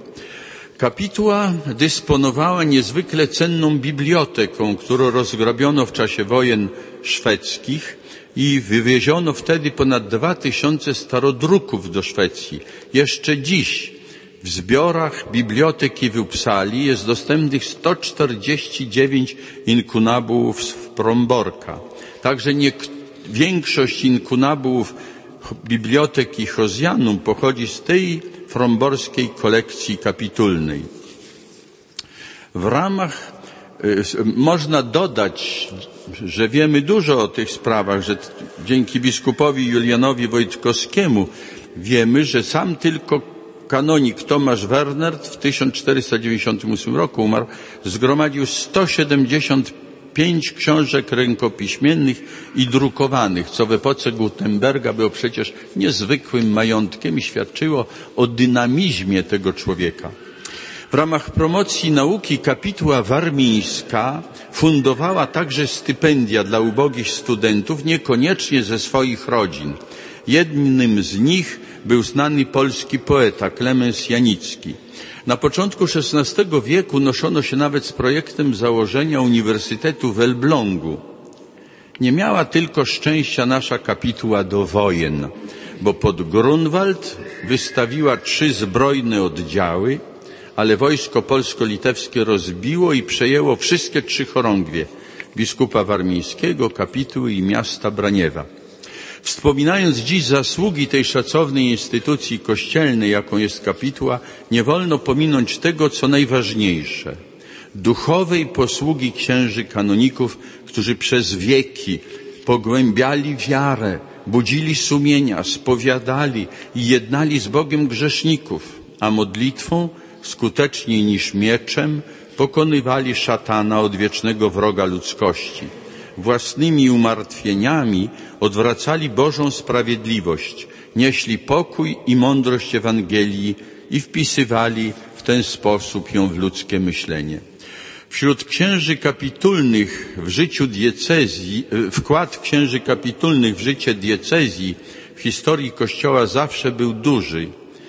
Kapituła dysponowała niezwykle cenną biblioteką, którą rozgrabiono w czasie wojen szwedzkich i wywieziono wtedy ponad dwa tysiące starodruków do Szwecji. Jeszcze dziś w zbiorach biblioteki w Uppsali jest dostępnych sto czterdzieści dziewięć inkunabułów z Fromborka. Także nie, większość inkunabułów biblioteki Hozjanum pochodzi z tej fromborskiej kolekcji kapitulnej. W ramach y, można dodać, że wiemy dużo o tych sprawach, że dzięki biskupowi Julianowi Wojtkowskiemu wiemy, że sam tylko kanonik Tomasz Wernert w tysiąc czterysta dziewięćdziesiątym ósmym roku umarł, zgromadził sto siedemdziesiąt pięć książek rękopiśmiennych i drukowanych, co w epoce Gutenberga było przecież niezwykłym majątkiem i świadczyło o dynamizmie tego człowieka. W ramach promocji nauki kapituła warmińska fundowała także stypendia dla ubogich studentów, niekoniecznie ze swoich rodzin. Jednym z nich był znany polski poeta Klemens Janicki. Na początku szesnastego wieku noszono się nawet z projektem założenia Uniwersytetu w Elblągu. Nie miała tylko szczęścia nasza kapituła do wojen, bo pod Grunwald wystawiła trzy zbrojne oddziały, ale wojsko polsko-litewskie rozbiło i przejęło wszystkie trzy chorągwie biskupa warmińskiego, kapituły i miasta Braniewa. Wspominając dziś zasługi tej szacownej instytucji kościelnej, jaką jest kapituła, nie wolno pominąć tego, co najważniejsze. Duchowej posługi księży kanoników, którzy przez wieki pogłębiali wiarę, budzili sumienia, spowiadali i jednali z Bogiem grzeszników, a modlitwą skuteczniej niż mieczem pokonywali szatana, odwiecznego wroga ludzkości. Własnymi umartwieniami odwracali Bożą sprawiedliwość, nieśli pokój i mądrość Ewangelii i wpisywali w ten sposób ją w ludzkie myślenie. Wśród księży kapitulnych w życiu diecezji, wkład księży kapitulnych w życie diecezji w historii Kościoła zawsze był duży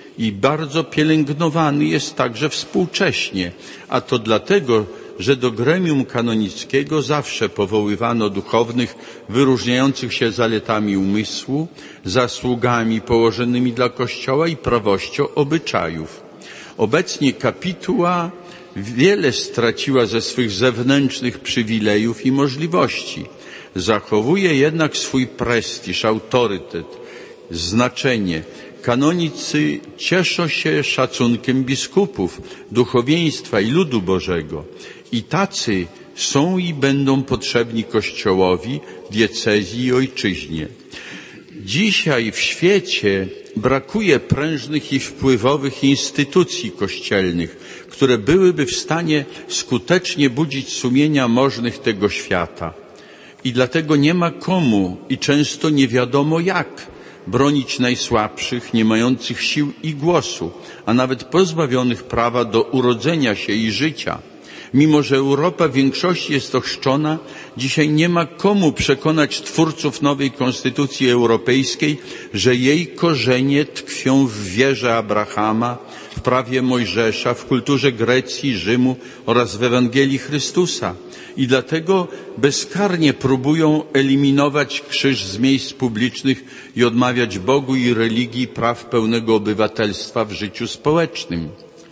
i bardzo pielęgnowany jest także współcześnie, a to dlatego, że do gremium kanonickiego zawsze powoływano duchownych wyróżniających się zaletami umysłu, zasługami położonymi dla Kościoła i prawością obyczajów. Obecnie kapituła wiele straciła ze swych zewnętrznych przywilejów i możliwości. Zachowuje jednak swój prestiż, autorytet, znaczenie. Kanonicy cieszą się szacunkiem biskupów, duchowieństwa i ludu Bożego. I tacy są i będą potrzebni Kościołowi, diecezji i ojczyźnie. Dzisiaj w świecie brakuje prężnych i wpływowych instytucji kościelnych, które byłyby w stanie skutecznie budzić sumienia możnych tego świata. I dlatego nie ma komu i często nie wiadomo jak bronić najsłabszych, nie mających sił i głosu, a nawet pozbawionych prawa do urodzenia się i życia. Mimo że Europa w większości jest ochrzczona, dzisiaj nie ma komu przekonać twórców nowej Konstytucji Europejskiej, że jej korzenie tkwią w wierze Abrahama, w prawie Mojżesza, w kulturze Grecji, Rzymu oraz w Ewangelii Chrystusa. I dlatego bezkarnie próbują eliminować krzyż z miejsc publicznych i odmawiać Bogu i religii praw pełnego obywatelstwa w życiu społecznym.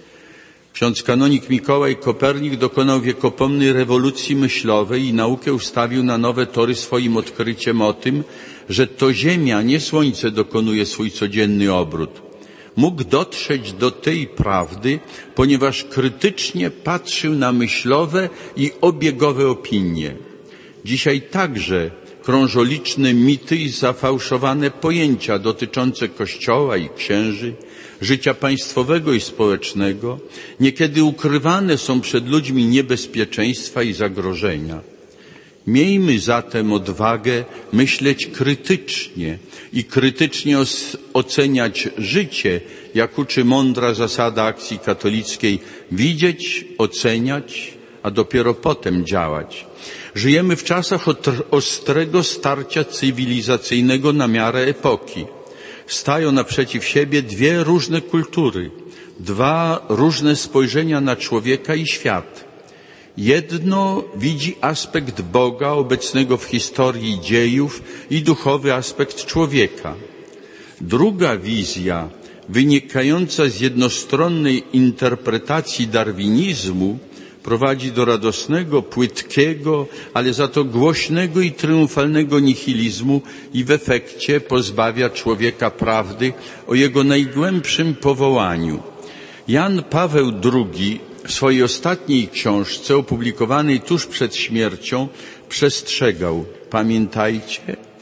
Ksiądz kanonik Mikołaj Kopernik dokonał wiekopomnej rewolucji myślowej i naukę ustawił na nowe tory swoim odkryciem o tym, że to Ziemia, nie Słońce dokonuje swój codzienny obrót. Mógł dotrzeć do tej prawdy, ponieważ krytycznie patrzył na myślowe i obiegowe opinie. Dzisiaj także krążą liczne mity i zafałszowane pojęcia dotyczące Kościoła i księży, życia państwowego i społecznego. Niekiedy ukrywane są przed ludźmi niebezpieczeństwa i zagrożenia. Miejmy zatem odwagę myśleć krytycznie i krytycznie oceniać życie, jak uczy mądra zasada akcji katolickiej, widzieć, oceniać, a dopiero potem działać. Żyjemy w czasach ostrego starcia cywilizacyjnego na miarę epoki. Stają naprzeciw siebie dwie różne kultury, dwa różne spojrzenia na człowieka i świat. Jedno widzi aspekt Boga obecnego w historii dziejów i duchowy aspekt człowieka. Druga wizja, wynikająca z jednostronnej interpretacji darwinizmu, prowadzi do radosnego, płytkiego, ale za to głośnego i triumfalnego nihilizmu i w efekcie pozbawia człowieka prawdy o jego najgłębszym powołaniu. Jan Paweł drugi w swojej ostatniej książce, opublikowanej tuż przed śmiercią, przestrzegał: pamiętajcie,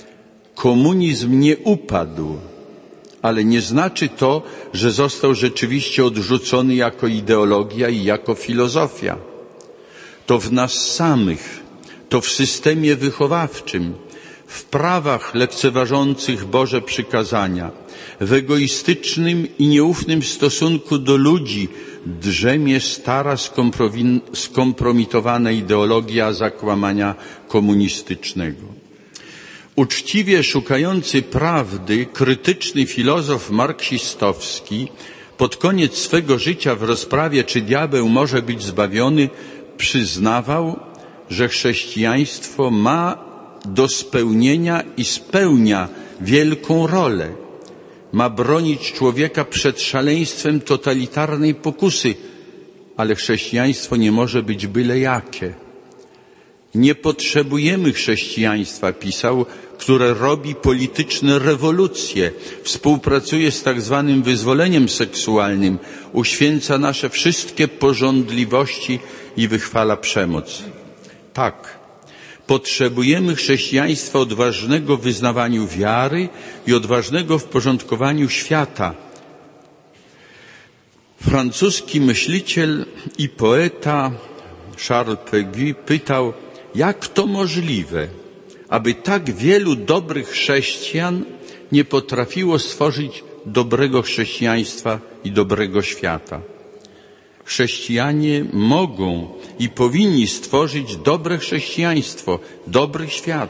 komunizm nie upadł, ale nie znaczy to, że został rzeczywiście odrzucony jako ideologia i jako filozofia. To w nas samych, to w systemie wychowawczym, w prawach lekceważących Boże przykazania, w egoistycznym i nieufnym stosunku do ludzi drzemie stara, skompromitowana ideologia zakłamania komunistycznego. Uczciwie szukający prawdy, krytyczny filozof marksistowski pod koniec swego życia w rozprawie, czy diabeł może być zbawiony, przyznawał, że chrześcijaństwo ma do spełnienia i spełnia wielką rolę. Ma bronić człowieka przed szaleństwem totalitarnej pokusy, ale chrześcijaństwo nie może być byle jakie. Nie potrzebujemy chrześcijaństwa, pisał, które robi polityczne rewolucje, współpracuje z tak zwanym wyzwoleniem seksualnym, uświęca nasze wszystkie pożądliwości i wychwala przemoc. Tak, potrzebujemy chrześcijaństwa odważnego w wyznawaniu wiary i odważnego w porządkowaniu świata. Francuski myśliciel i poeta Charles Péguy pytał, jak to możliwe, aby tak wielu dobrych chrześcijan nie potrafiło stworzyć dobrego chrześcijaństwa i dobrego świata. Chrześcijanie mogą i powinni stworzyć dobre chrześcijaństwo, dobry świat,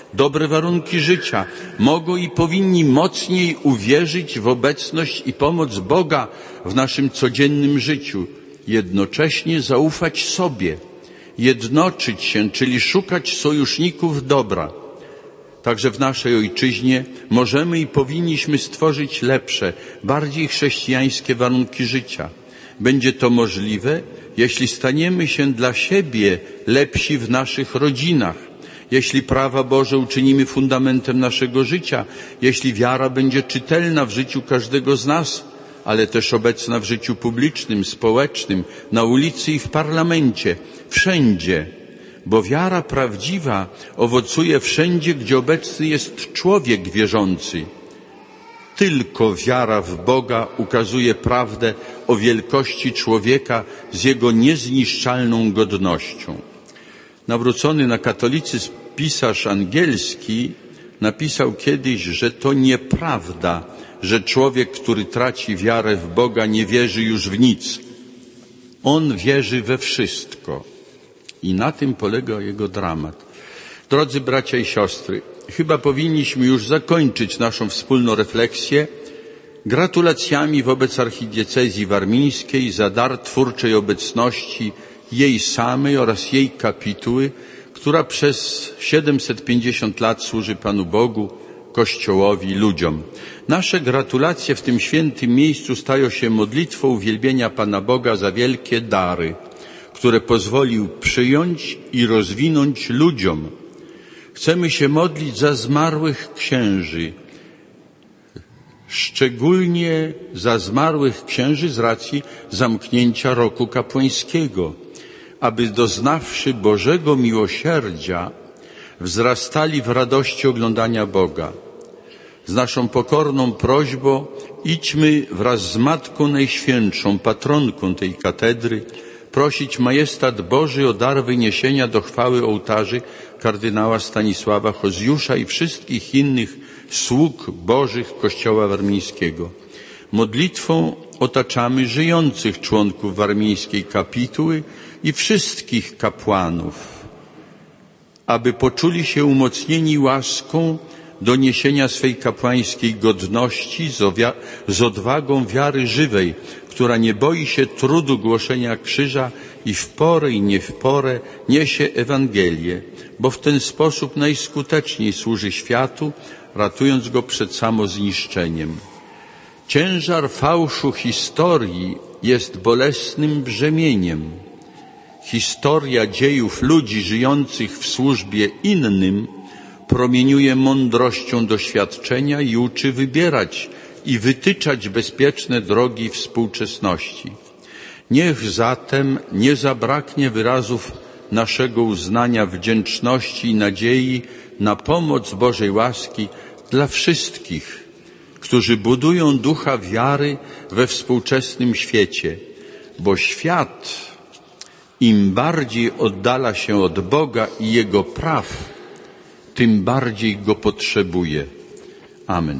dobre warunki życia, mogą i powinni mocniej uwierzyć w obecność i pomoc Boga w naszym codziennym życiu, jednocześnie zaufać sobie, jednoczyć się, czyli szukać sojuszników dobra. Także w naszej ojczyźnie możemy i powinniśmy stworzyć lepsze, bardziej chrześcijańskie warunki życia. Będzie to możliwe, jeśli staniemy się dla siebie lepsi w naszych rodzinach, jeśli prawa Boże uczynimy fundamentem naszego życia, jeśli wiara będzie czytelna w życiu każdego z nas, ale też obecna w życiu publicznym, społecznym, na ulicy i w parlamencie, wszędzie. Bo wiara prawdziwa owocuje wszędzie, gdzie obecny jest człowiek wierzący. Tylko wiara w Boga ukazuje prawdę o wielkości człowieka z jego niezniszczalną godnością. Nawrócony na katolicyzm pisarz angielski napisał kiedyś, że to nieprawda, że człowiek, który traci wiarę w Boga, nie wierzy już w nic. On wierzy we wszystko. I na tym polega jego dramat. Drodzy bracia i siostry, chyba powinniśmy już zakończyć naszą wspólną refleksję gratulacjami wobec archidiecezji warmińskiej za dar twórczej obecności jej samej oraz jej kapituły, która przez siedemset pięćdziesiąt lat służy Panu Bogu, Kościołowi, ludziom. Nasze gratulacje w tym świętym miejscu stają się modlitwą uwielbienia Pana Boga za wielkie dary, które pozwolił przyjąć i rozwinąć ludziom. Chcemy się modlić za zmarłych księży, szczególnie za zmarłych księży z racji zamknięcia roku kapłańskiego, aby doznawszy Bożego miłosierdzia wzrastali w radości oglądania Boga. Z naszą pokorną prośbą idźmy wraz z Matką Najświętszą, patronką tej katedry, prosić majestat Boży o dar wyniesienia do chwały ołtarzy kardynała Stanisława Hozjusza i wszystkich innych sług Bożych Kościoła Warmińskiego. Modlitwą otaczamy żyjących członków warmińskiej kapituły i wszystkich kapłanów, aby poczuli się umocnieni łaską do niesienia swej kapłańskiej godności z odwagą wiary żywej, która nie boi się trudu głoszenia krzyża i w porę i nie w porę niesie Ewangelię, bo w ten sposób najskuteczniej służy światu, ratując go przed samozniszczeniem. Ciężar fałszu historii jest bolesnym brzemieniem. Historia dziejów ludzi żyjących w służbie innym promieniuje mądrością doświadczenia i uczy wybierać i wytyczać bezpieczne drogi współczesności. Niech zatem nie zabraknie wyrazów naszego uznania, wdzięczności i nadziei na pomoc Bożej łaski dla wszystkich, którzy budują ducha wiary we współczesnym świecie, bo świat im bardziej oddala się od Boga i Jego praw, tym bardziej Go potrzebuje. Amen.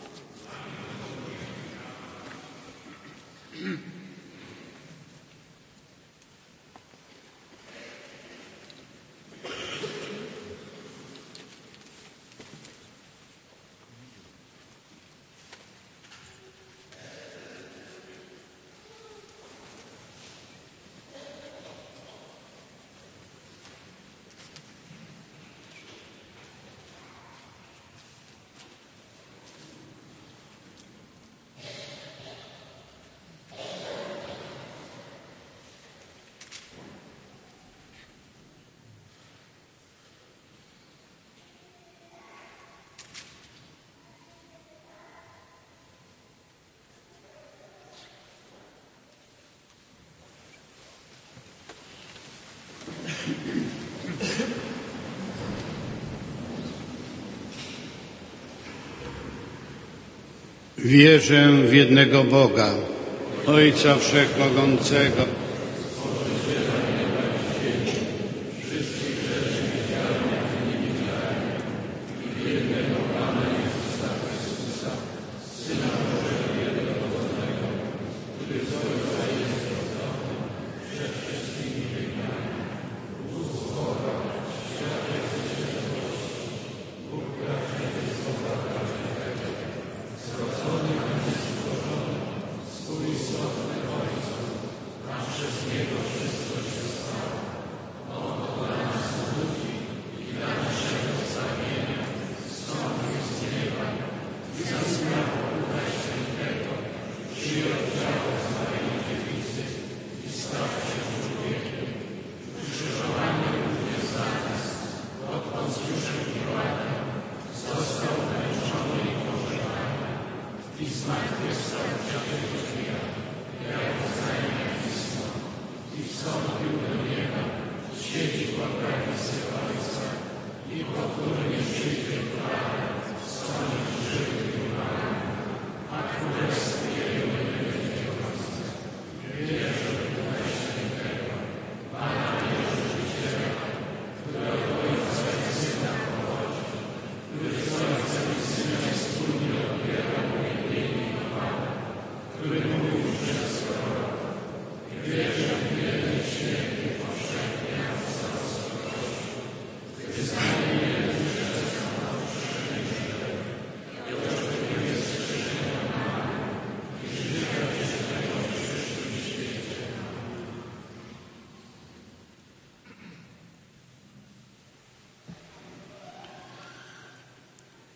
Wierzę w jednego Boga, Ojca Wszechmogącego,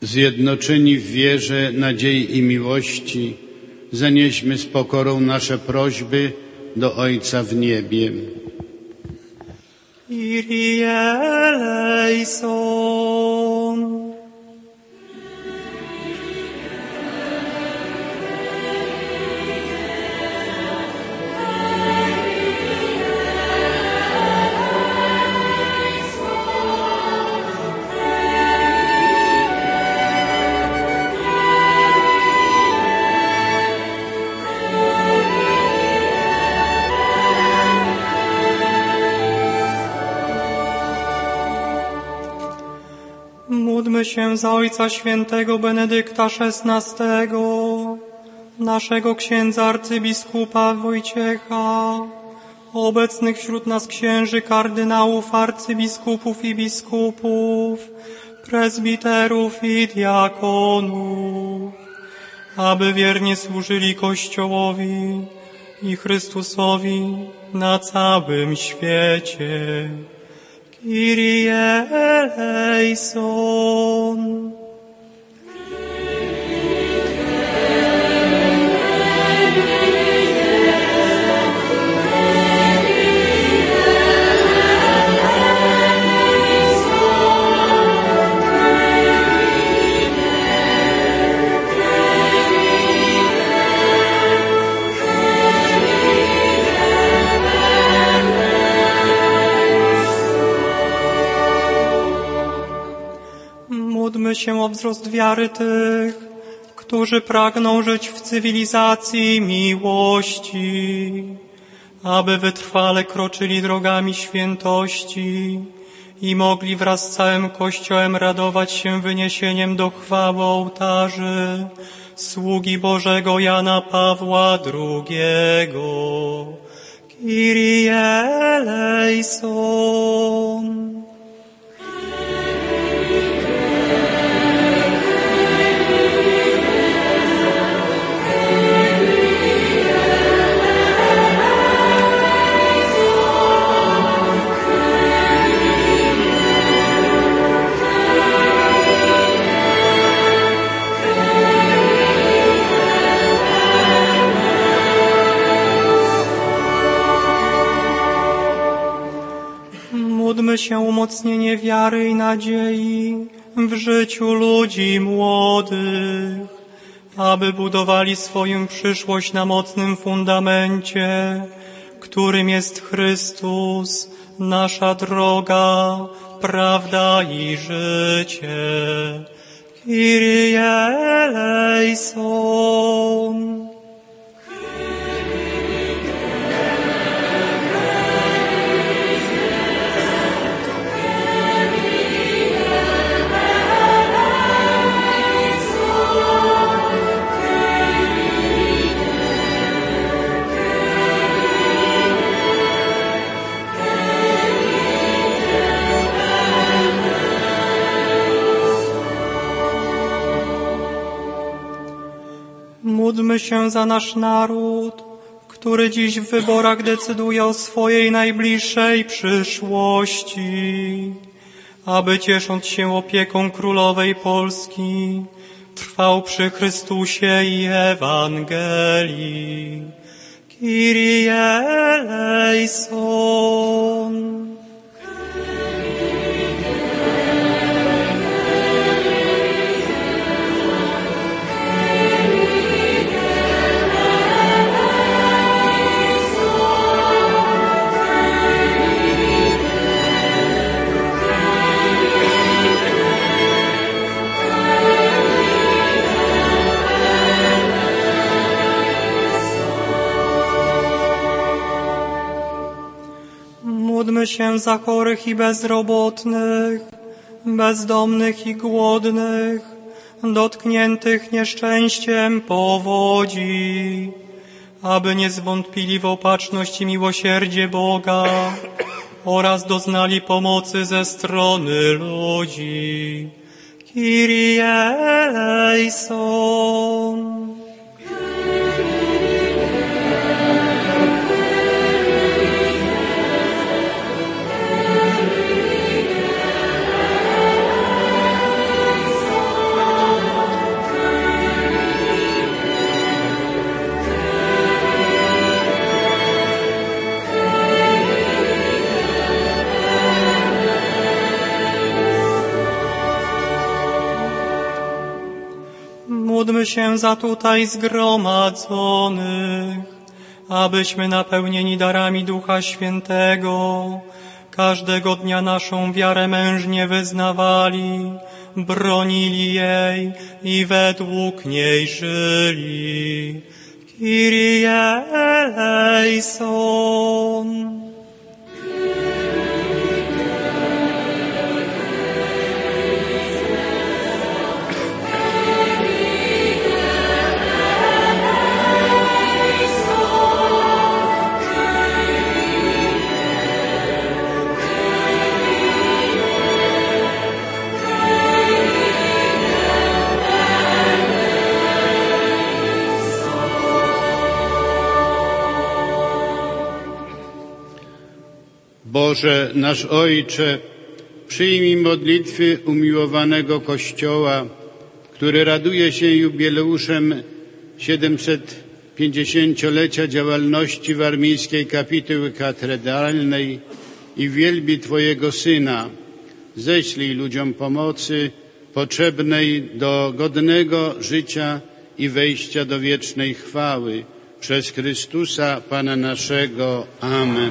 Zjednoczeni w wierze, nadziei i miłości, zanieśmy z pokorą nasze prośby do Ojca w niebie. Kyrie eleison. Módlmy się za Ojca Świętego Benedykta szesnastego, naszego księdza arcybiskupa Wojciecha, obecnych wśród nas księży, kardynałów, arcybiskupów i biskupów, prezbiterów i diakonów, aby wiernie służyli Kościołowi i Chrystusowi na całym świecie. Kyrie eleison. Módlmy się o wzrost wiary tych, którzy pragną żyć w cywilizacji miłości, aby wytrwale kroczyli drogami świętości i mogli wraz z całym Kościołem radować się wyniesieniem do chwały ołtarzy sługi Bożego Jana Pawła drugiego. Kyrie eleison. Módlmy się o umocnienie wiary i nadziei w życiu ludzi młodych, aby budowali swoją przyszłość na mocnym fundamencie, którym jest Chrystus, nasza droga, prawda i życie. Kyrie eleison. Módlmy się za nasz naród, który dziś w wyborach decyduje o swojej najbliższej przyszłości, aby ciesząc się opieką Królowej Polski, trwał przy Chrystusie i Ewangelii. Kyrie eleison. Módlmy się za chorych i bezrobotnych, bezdomnych i głodnych, dotkniętych nieszczęściem powodzi, aby nie zwątpili w opatrzność i miłosierdzie Boga oraz doznali pomocy ze strony ludzi. Kyrie eleison. Módlmy się za tutaj zgromadzonych, abyśmy napełnieni darami Ducha Świętego każdego dnia naszą wiarę mężnie wyznawali, bronili jej i według niej żyli. Kyrie eleison. Boże, nasz Ojcze, przyjmij modlitwy umiłowanego Kościoła, który raduje się jubileuszem siedemsetpięćdziesięciolecia działalności Warmińskiej Kapituły Katedralnej i wielbi Twojego Syna. Ześlij ludziom pomocy potrzebnej do godnego życia i wejścia do wiecznej chwały. Przez Chrystusa Pana naszego. Amen.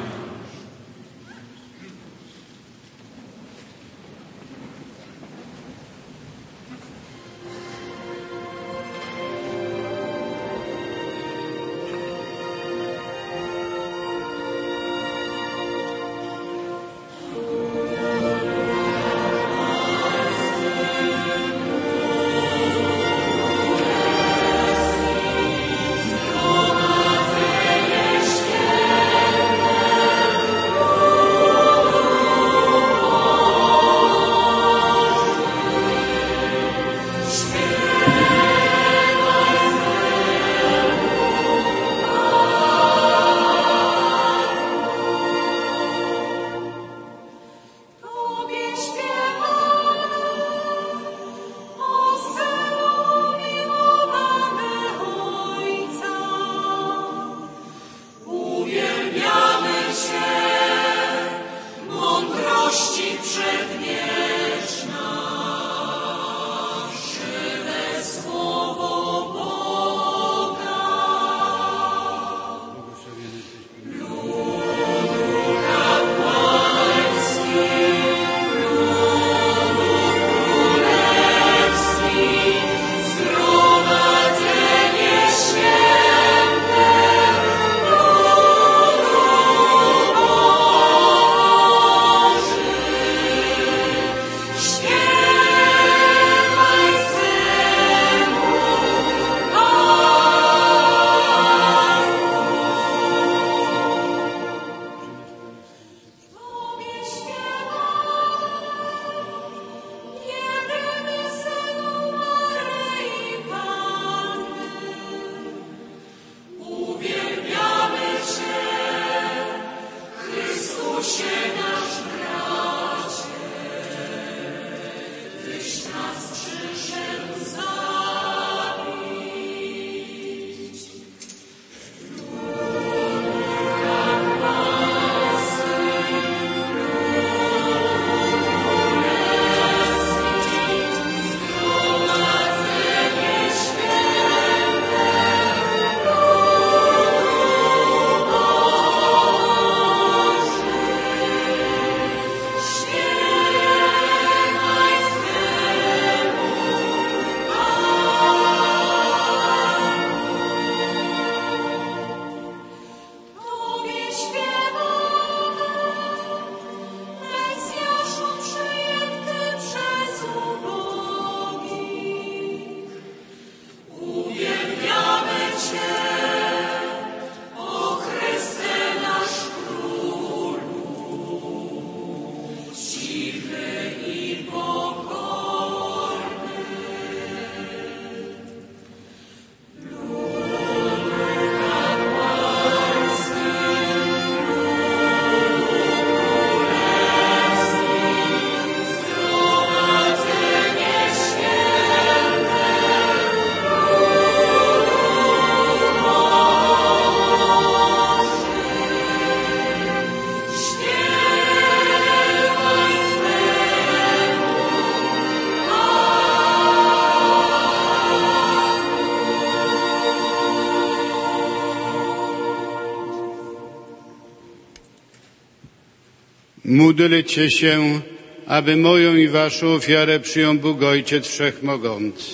Módlcie się, aby moją i waszą ofiarę przyjął Bóg Ojciec Wszechmogący.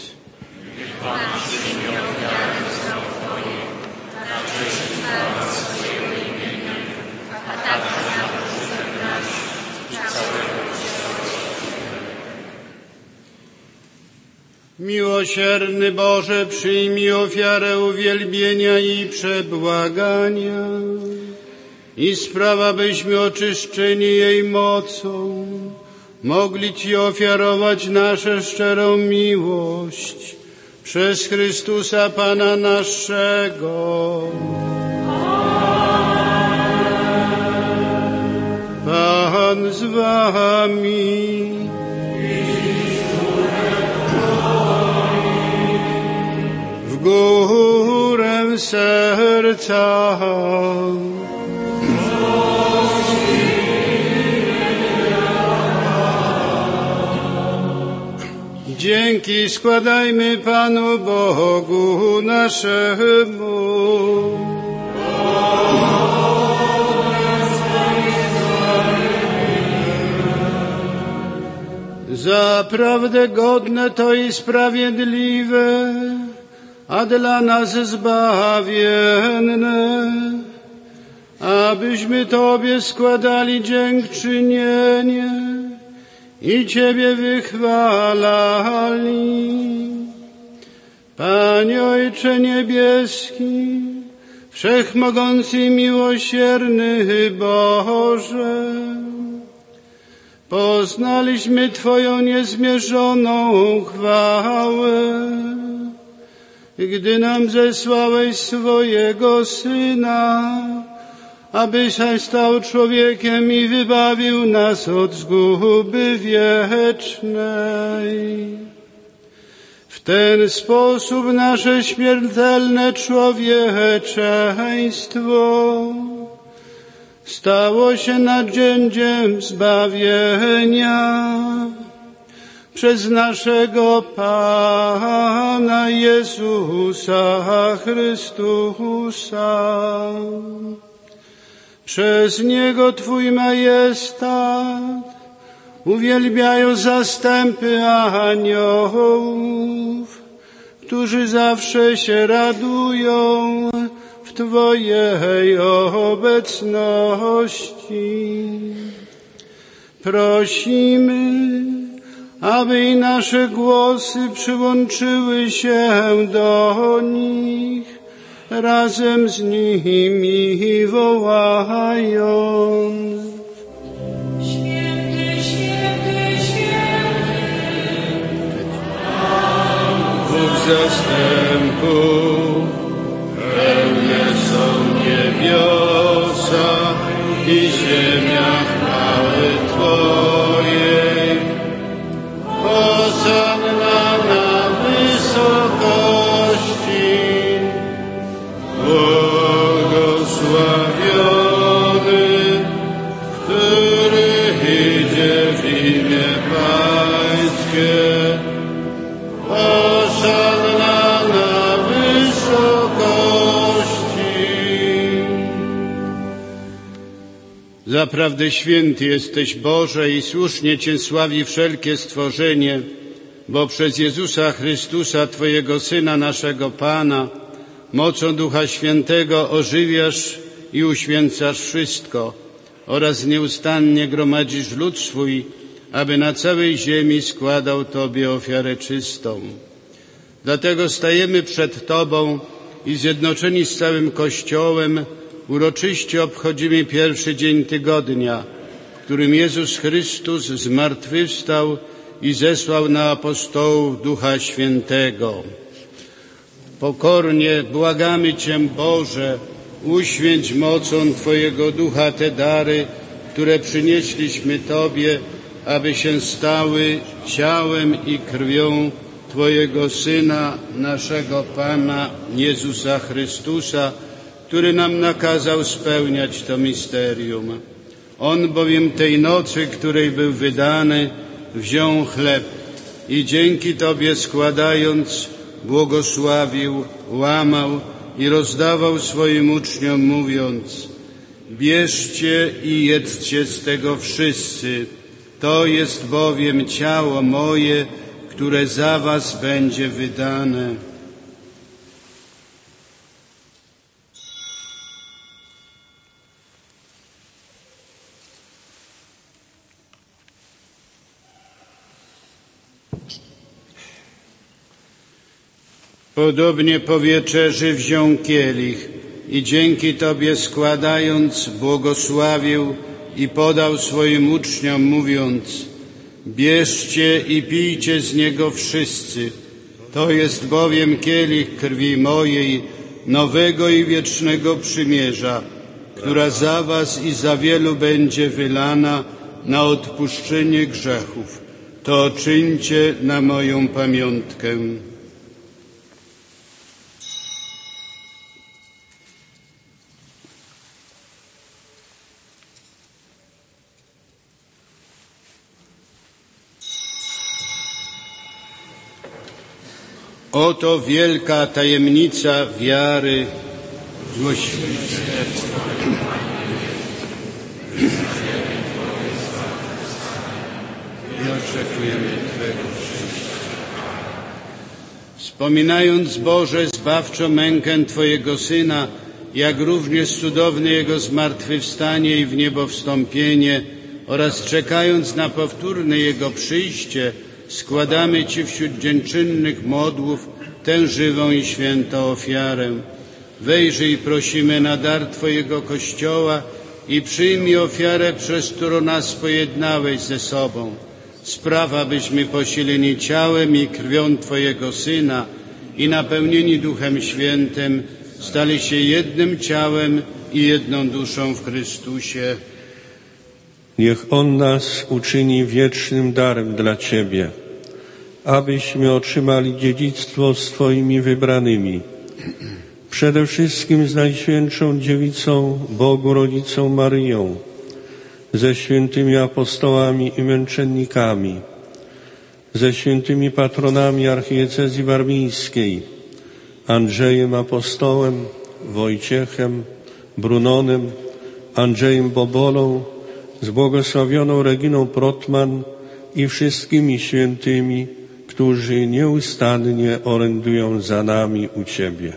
Miłosierny Boże, przyjmij ofiarę uwielbienia i przebłagania i spraw, abyśmy oczyszczeni jej mocą mogli Ci ofiarować nasze szczerą miłość przez Chrystusa Pana naszego. Pan z wami. W górę serca. Dzięki składajmy Panu Bogu naszemu. Zaprawdę godne to i sprawiedliwe, a dla nas zbawienne, abyśmy Tobie składali dziękczynienie i Ciebie wychwalali. Panie Ojcze Niebieski, Wszechmogący i miłosierny Boże, poznaliśmy Twoją niezmierzoną chwałę, gdy nam zesłałeś swojego Syna, abyś stał człowiekiem i wybawił nas od zguby wiecznej. W ten sposób nasze śmiertelne człowieczeństwo stało się narzędziem zbawienia przez naszego Pana Jezusa Chrystusa. Przez Niego Twój majestat uwielbiają zastępy aniołów, którzy zawsze się radują w Twojej obecności. Prosimy, aby i nasze głosy przyłączyły się do nich, razem z nimi wołając: Święty, święty, święty, Bóg zastępów, pełne są niebiosa i ziemia chwały Twojej. Hosanna na wysokości, błogosławiony, który idzie w imię Pańskie. Hosanna na wysokości. Zaprawdę święty jesteś, Boże, i słusznie Cię sławi wszelkie stworzenie, bo przez Jezusa Chrystusa, Twojego Syna, naszego Pana, mocą Ducha Świętego ożywiasz i uświęcasz wszystko oraz nieustannie gromadzisz lud swój, aby na całej ziemi składał Tobie ofiarę czystą. Dlatego stajemy przed Tobą i zjednoczeni z całym Kościołem uroczyście obchodzimy pierwszy dzień tygodnia, w którym Jezus Chrystus zmartwychwstał i zesłał na apostołów Ducha Świętego. Pokornie błagamy Cię, Boże, uświęć mocą Twojego Ducha te dary, które przynieśliśmy Tobie, aby się stały ciałem i krwią Twojego Syna, naszego Pana Jezusa Chrystusa, który nam nakazał spełniać to misterium. On bowiem tej nocy, której był wydany, wziął chleb i dzięki Tobie składając, błogosławił, łamał i rozdawał swoim uczniom, mówiąc: Bierzcie i jedzcie z tego wszyscy. To jest bowiem ciało moje, które za was będzie wydane. Podobnie po wieczerzy wziął kielich i dzięki Tobie składając błogosławił i podał swoim uczniom, mówiąc: bierzcie i pijcie z niego wszyscy. To jest bowiem kielich krwi mojej, nowego i wiecznego przymierza, która za was i za wielu będzie wylana na odpuszczenie grzechów. To czyńcie na moją pamiątkę. Oto wielka tajemnica wiary. Głosimy i oczekujemy Twego przyjścia. Wspominając, Boże, zbawczą mękę Twojego Syna, jak również cudowne Jego zmartwychwstanie i w niebo wstąpienie oraz czekając na powtórne Jego przyjście, składamy Ci wśród dziękczynnych modłów tę żywą i świętą ofiarę. Wejrzyj, prosimy, na dar Twojego Kościoła i przyjmij ofiarę, przez którą nas pojednałeś ze sobą. Spraw, abyśmy posileni ciałem i krwią Twojego Syna i napełnieni Duchem Świętym stali się jednym ciałem i jedną duszą w Chrystusie. Niech On nas uczyni wiecznym darem dla Ciebie, abyśmy otrzymali dziedzictwo z Twoimi wybranymi, przede wszystkim z Najświętszą Dziewicą, Bogu Rodzicą Maryją, ze świętymi apostołami i męczennikami, ze świętymi patronami archidiecezji warmińskiej, Andrzejem Apostołem, Wojciechem, Brunonem, Andrzejem Bobolą, z błogosławioną Reginą Protman i wszystkimi świętymi, którzy nieustannie orędują za nami u Ciebie.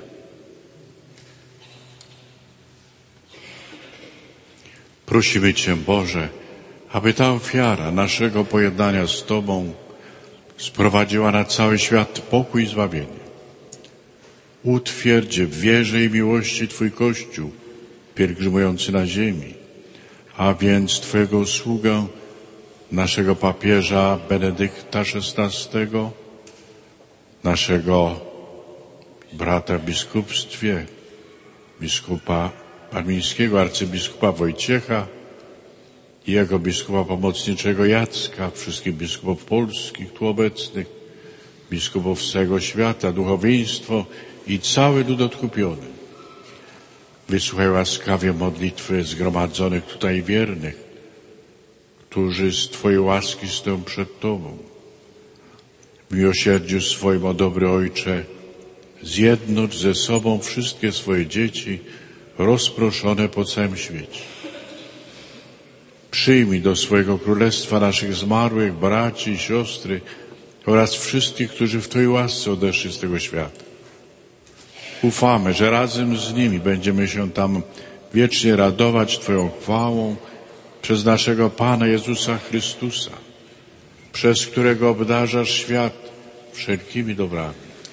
Prosimy Cię, Boże, aby ta ofiara naszego pojednania z Tobą sprowadziła na cały świat pokój i zbawienie. Utwierdź w wierze i miłości Twój Kościół, pielgrzymujący na ziemi, a więc Twojego sługę, naszego papieża Benedykta szesnastego, naszego brata w biskupstwie, biskupa warmińskiego, arcybiskupa Wojciecha i jego biskupa pomocniczego Jacka, wszystkich biskupów polskich tu obecnych, biskupów z całego świata, duchowieństwo i cały lud odkupiony. Wysłuchaj łaskawie modlitwy zgromadzonych tutaj wiernych, którzy z Twojej łaski stoją przed Tobą. W miłosierdziu swoim, o dobry Ojcze, zjednocz ze sobą wszystkie swoje dzieci rozproszone po całym świecie. Przyjmij do swojego królestwa naszych zmarłych braci i siostry oraz wszystkich, którzy w Twojej łasce odeszli z tego świata. Ufamy, że razem z nimi będziemy się tam wiecznie radować Twoją chwałą przez naszego Pana Jezusa Chrystusa, przez którego obdarzasz świat wszelkimi dobrami.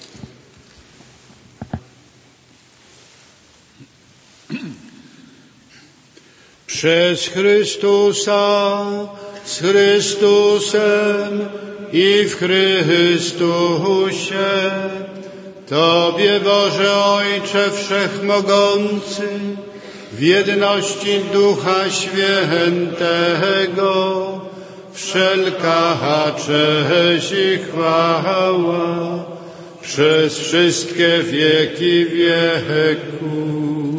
Przez Chrystusa, z Chrystusem i w Chrystusie, Tobie, Boże Ojcze Wszechmogący, w jedności Ducha Świętego, wszelka cześć i chwała przez wszystkie wieki wieków.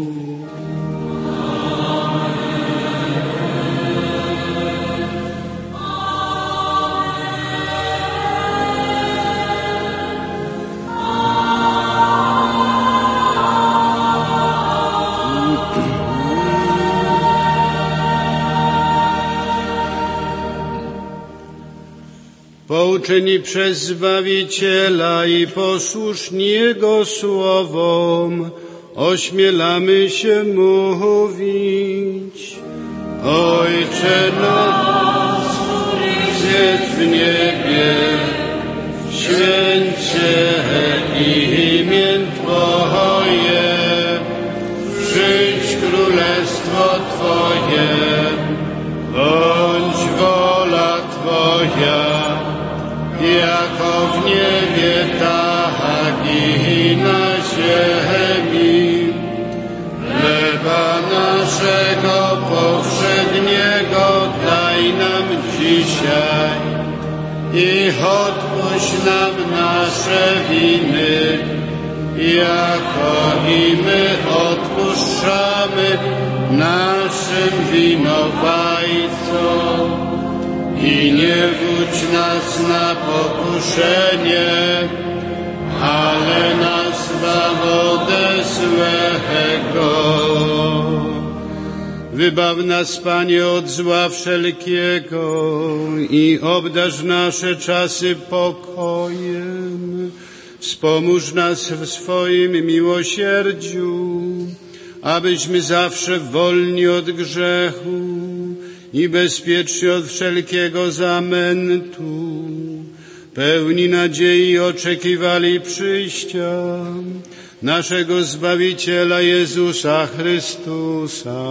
pouczeni przez Zbawiciela i posłuszni Jego słowom, ośmielamy się mówić: Ojcze nasz, któryś w niebie, święć się imię Twoje, przyjdź królestwo Twoje, bądź wola Twoja, jako w niebie, tak i na ziemi. Chleba naszego powszedniego daj nam dzisiaj i odpuść nam nasze winy, jako i my odpuszczamy naszym winowajcom. I nie wódź nas na pokuszenie, ale nas zbaw ode złego. Wybaw nas, Panie, od zła wszelkiego i obdarz nasze czasy pokojem. Wspomóż nas w swoim miłosierdziu, abyśmy zawsze wolni od grzechu i bezpieczni od wszelkiego zamętu, pełni nadziei oczekiwali przyjścia naszego Zbawiciela Jezusa Chrystusa.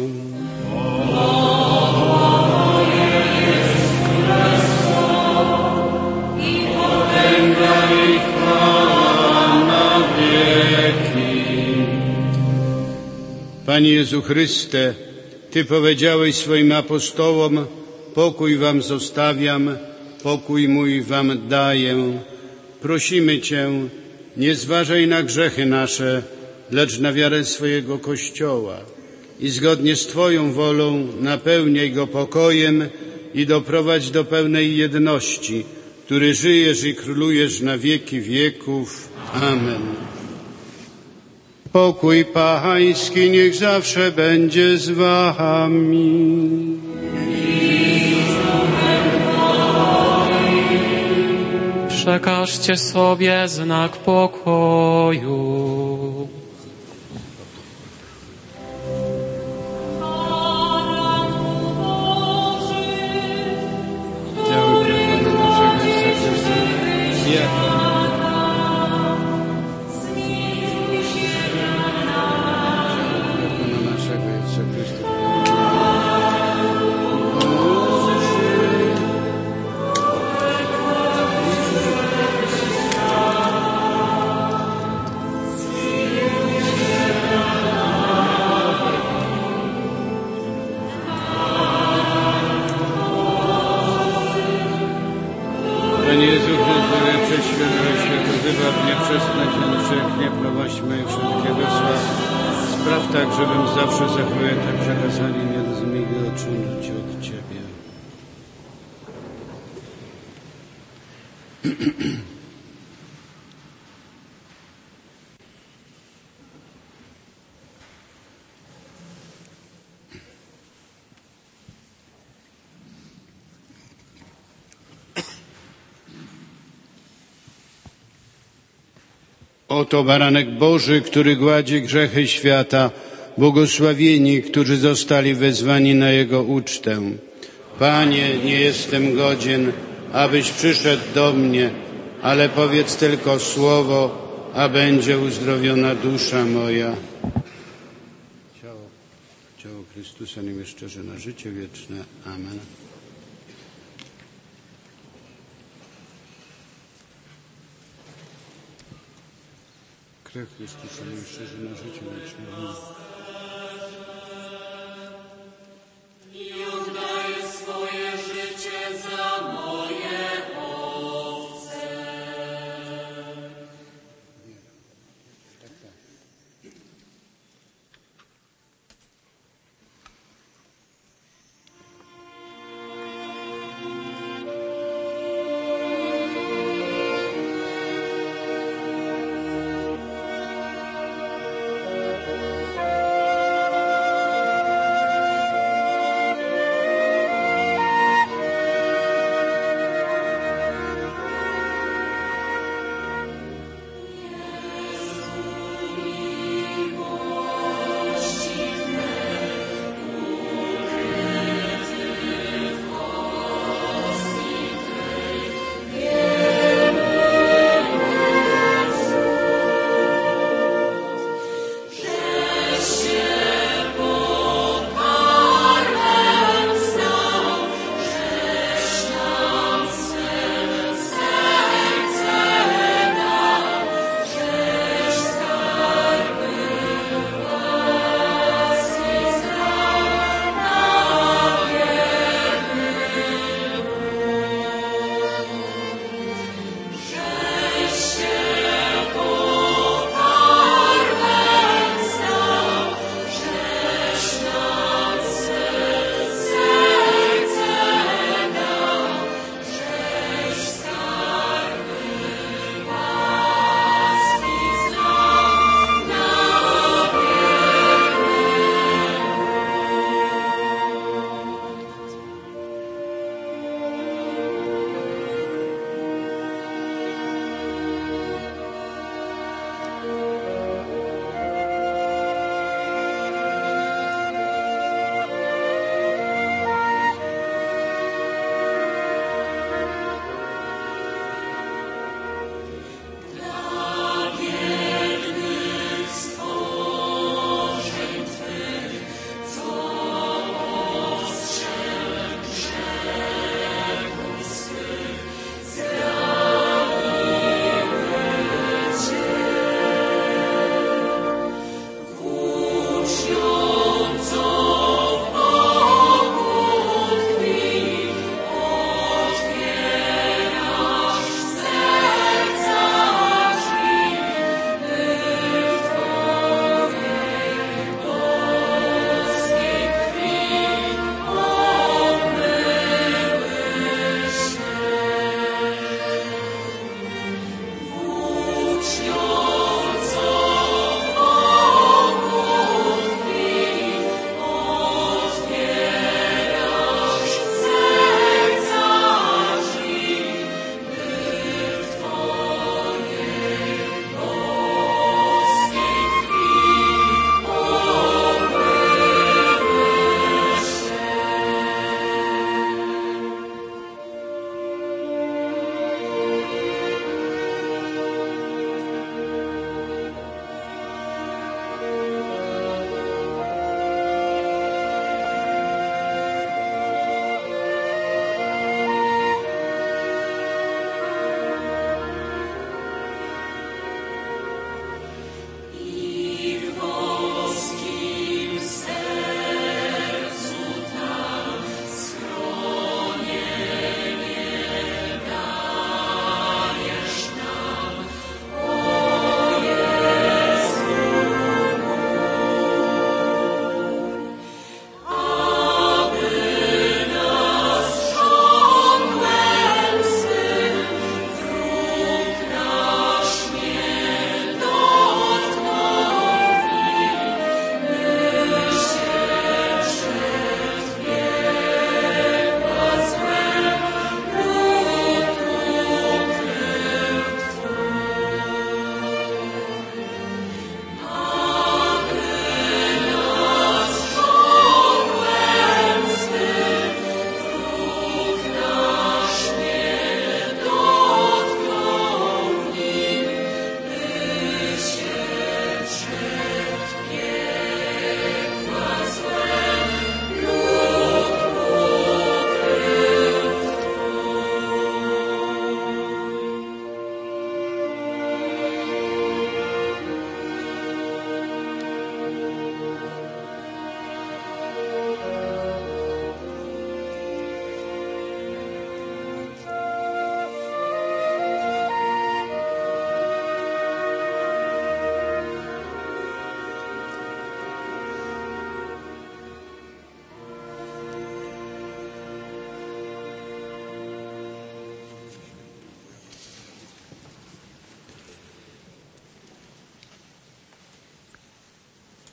Panie Jezu Chryste, Ty powiedziałeś swoim apostołom: pokój wam zostawiam, pokój mój wam daję. Prosimy Cię, nie zważaj na grzechy nasze, lecz na wiarę swojego Kościoła i zgodnie z Twoją wolą napełniaj go pokojem i doprowadź do pełnej jedności, który żyjesz i królujesz na wieki wieków. Amen. Pokój Pański niech zawsze będzie z wami. Przekażcie sobie znak pokoju. Panie Jezu Chryste, prześwietl światło, wybaw mnie, przesnać wszelkie, prowadź moje wszelkiego zła. Spraw tak, żebym zawsze zachował tak przekazanie nie rozumie otrzymać od Ciebie. Oto baranek Boży, który gładzi grzechy świata. Błogosławieni, którzy zostali wezwani na Jego ucztę. Panie, nie jestem godzien, abyś przyszedł do mnie, ale powiedz tylko słowo, a będzie uzdrowiona dusza moja. Ciało, ciało Chrystusa nim szczerze na życie wieczne. Amen. Krew Chrystusa nim szczerze na życie wieczne. Amen.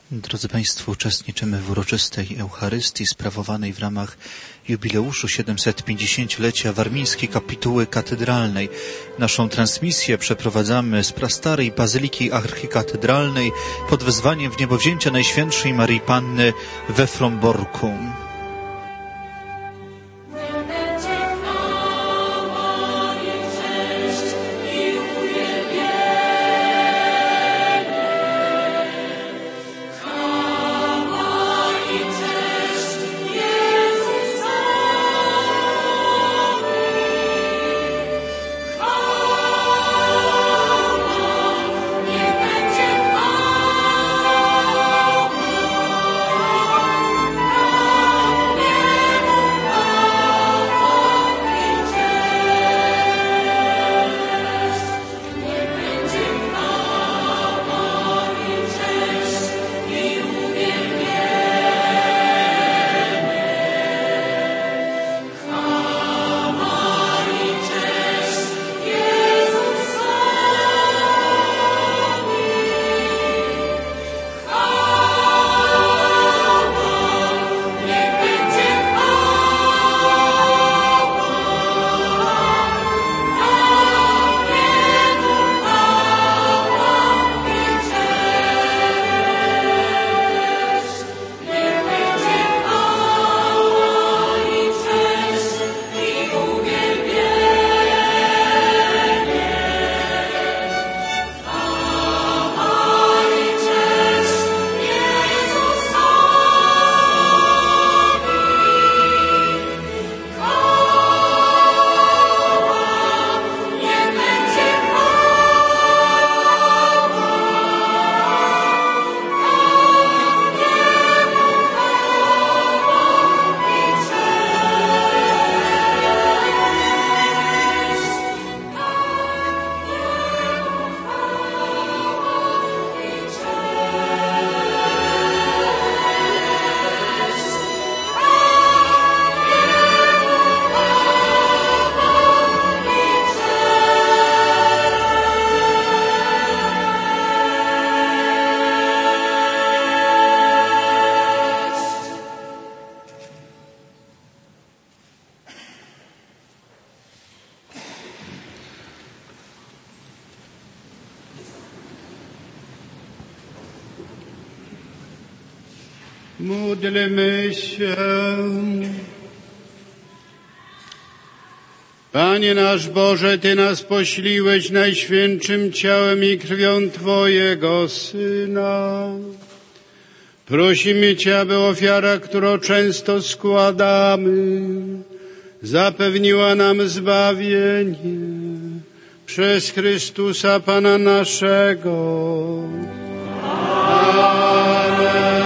Drodzy Państwo, uczestniczymy w uroczystej Eucharystii sprawowanej w ramach jubileuszu siedemsetpięćdziesięciolecia Warmińskiej Kapituły Katedralnej. Naszą transmisję przeprowadzamy z prastarej Bazyliki Archikatedralnej pod wezwaniem Wniebowzięcia Najświętszej Maryi Panny we Fromborku. Módlmy się. Panie nasz Boże, Ty nas pośliłeś najświętszym ciałem i krwią Twojego Syna. Prosimy Cię, aby ofiara, którą często składamy, zapewniła nam zbawienie przez Chrystusa Pana naszego. Amen.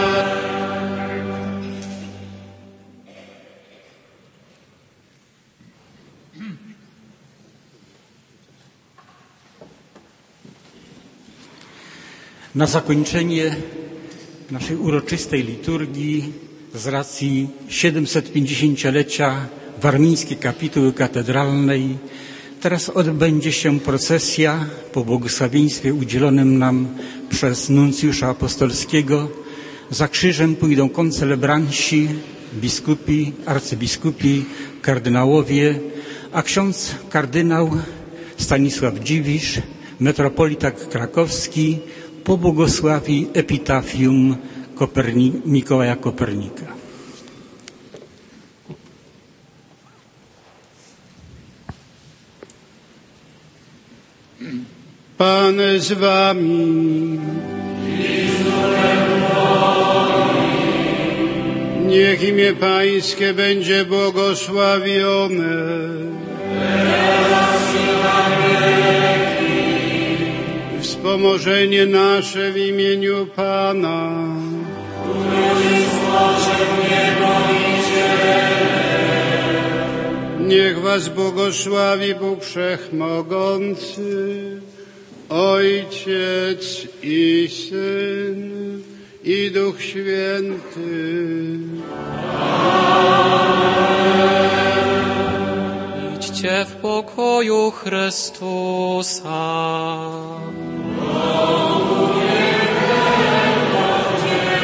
Na zakończenie naszej uroczystej liturgii z racji siedemsetpięćdziesięciolecia Warmińskiej Kapituły Katedralnej teraz odbędzie się procesja po błogosławieństwie udzielonym nam przez nuncjusza apostolskiego. Za krzyżem pójdą koncelebranci, biskupi, arcybiskupi, kardynałowie, a ksiądz kardynał Stanisław Dziwisz, metropolita krakowski, pobłogosławi epitafium Koperni- Mikołaja Kopernika. Pan z wami. Niech imię Pańskie będzie błogosławione. Wspomożenie nasze w imieniu Pana. Niech was błogosławi Bóg Wszechmogący, Ojciec i Syn i Duch Święty. Amen. Idźcie w pokoju Chrystusa.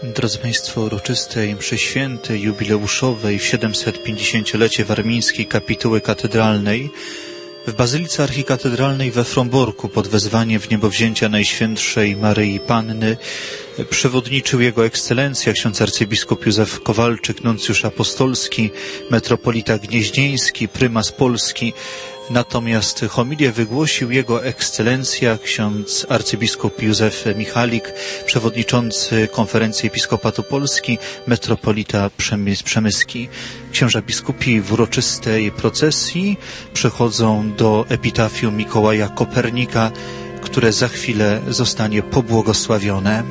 Drodzy Państwo, uroczystej mszy świętej jubileuszowej w siedemsetpięćdziesięciolecie warmińskiej kapituły katedralnej w Bazylice Archikatedralnej we Fromborku pod wezwaniem wniebowzięcia Najświętszej Maryi Panny przewodniczył Jego Ekscelencja ksiądz arcybiskup Józef Kowalczyk, nuncjusz apostolski, metropolita gnieźnieński, prymas Polski. Natomiast homilię wygłosił Jego Ekscelencja ksiądz arcybiskup Józef Michalik, przewodniczący Konferencji Episkopatu Polski, metropolita przemyski. Księża biskupi w uroczystej procesji przechodzą do epitafium Mikołaja Kopernika, które za chwilę zostanie pobłogosławione.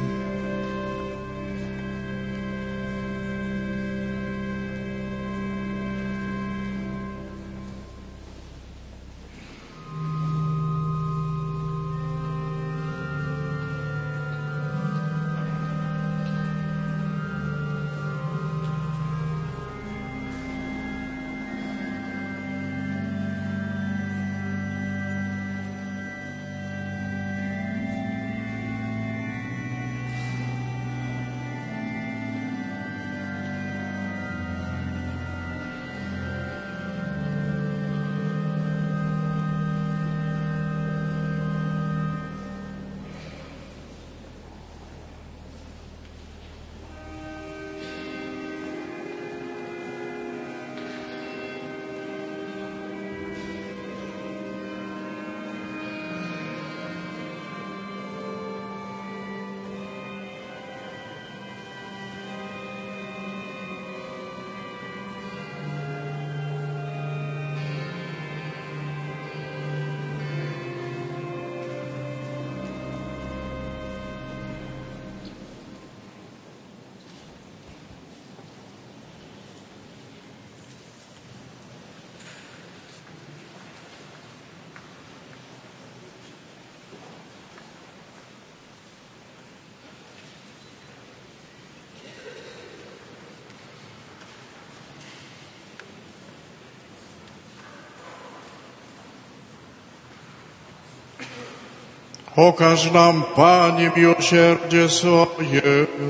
Okaż nam, Panie, miłosierdzie swoje.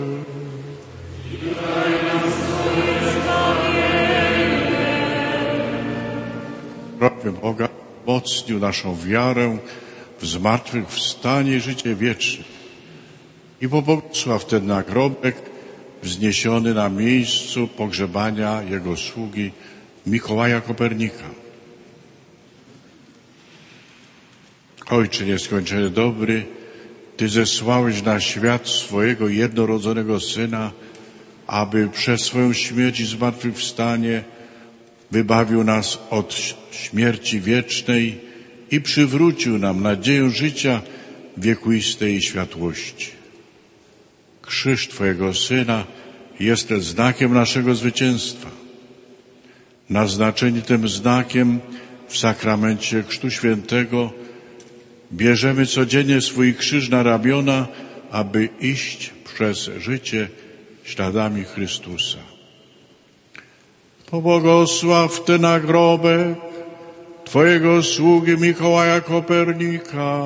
Prośmy Boga, wzmocnił naszą wiarę w zmartwychwstanie i życie wieczne i pobłogosław ten nagrobek wzniesiony na miejscu pogrzebania Jego sługi Mikołaja Kopernika. Ojcze nieskończenie dobry, Ty zesłałeś na świat swojego jednorodzonego Syna, aby przez swoją śmierć i zmartwychwstanie wybawił nas od śmierci wiecznej i przywrócił nam nadzieję życia wiekuistej światłości. Krzyż Twojego Syna jest znakiem naszego zwycięstwa. Naznaczeni tym znakiem w sakramencie Chrztu Świętego bierzemy codziennie swój krzyż na ramiona, aby iść przez życie śladami Chrystusa. Pobłogosław ten nagrobek Twojego sługi Mikołaja Kopernika.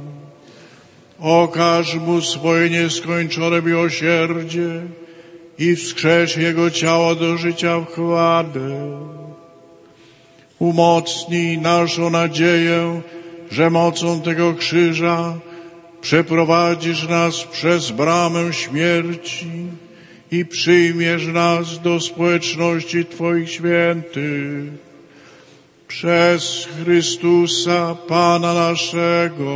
Okaż mu swoje nieskończone miłosierdzie i wskrzesz jego ciało do życia w chwale. Umocnij naszą nadzieję, że mocą tego krzyża przeprowadzisz nas przez bramę śmierci i przyjmiesz nas do społeczności Twoich świętych. Przez Chrystusa, Pana naszego.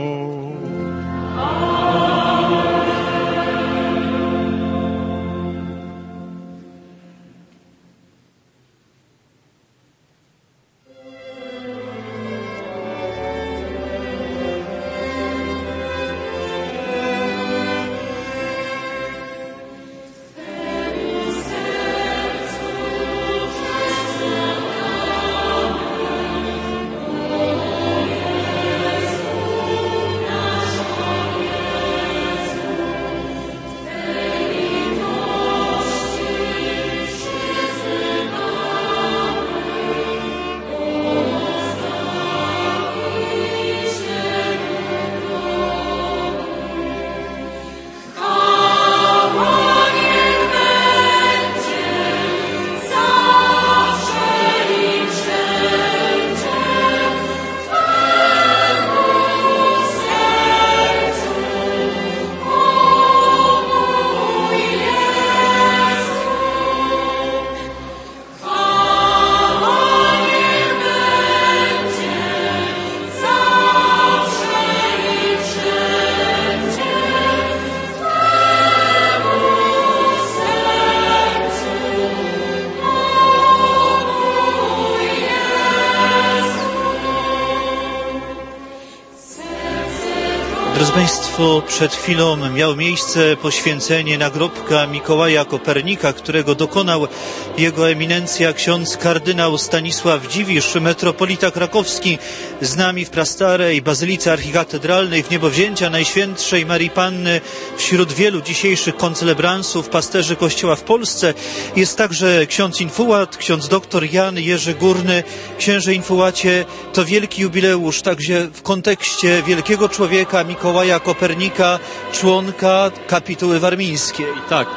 Drodzy Państwo, przed chwilą miało miejsce poświęcenie nagrobka Mikołaja Kopernika, którego dokonał jego eminencja ksiądz kardynał Stanisław Dziwisz, metropolita krakowski, z nami w prastarej Bazylice Archikatedralnej w niebowzięcia Najświętszej Maryi Panny. Wśród wielu dzisiejszych koncelebransów, pasterzy Kościoła w Polsce jest także ksiądz infułat, ksiądz doktor Jan Jerzy Górny. Księże infułacie, to wielki jubileusz także w kontekście wielkiego człowieka Mikołaja Kopernika, członka kapituły warmińskiej. Tak.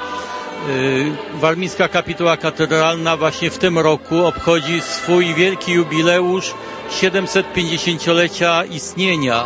Warmińska Kapituła Katedralna właśnie w tym roku obchodzi swój wielki jubileusz siedemsetpięćdziesięciolecia istnienia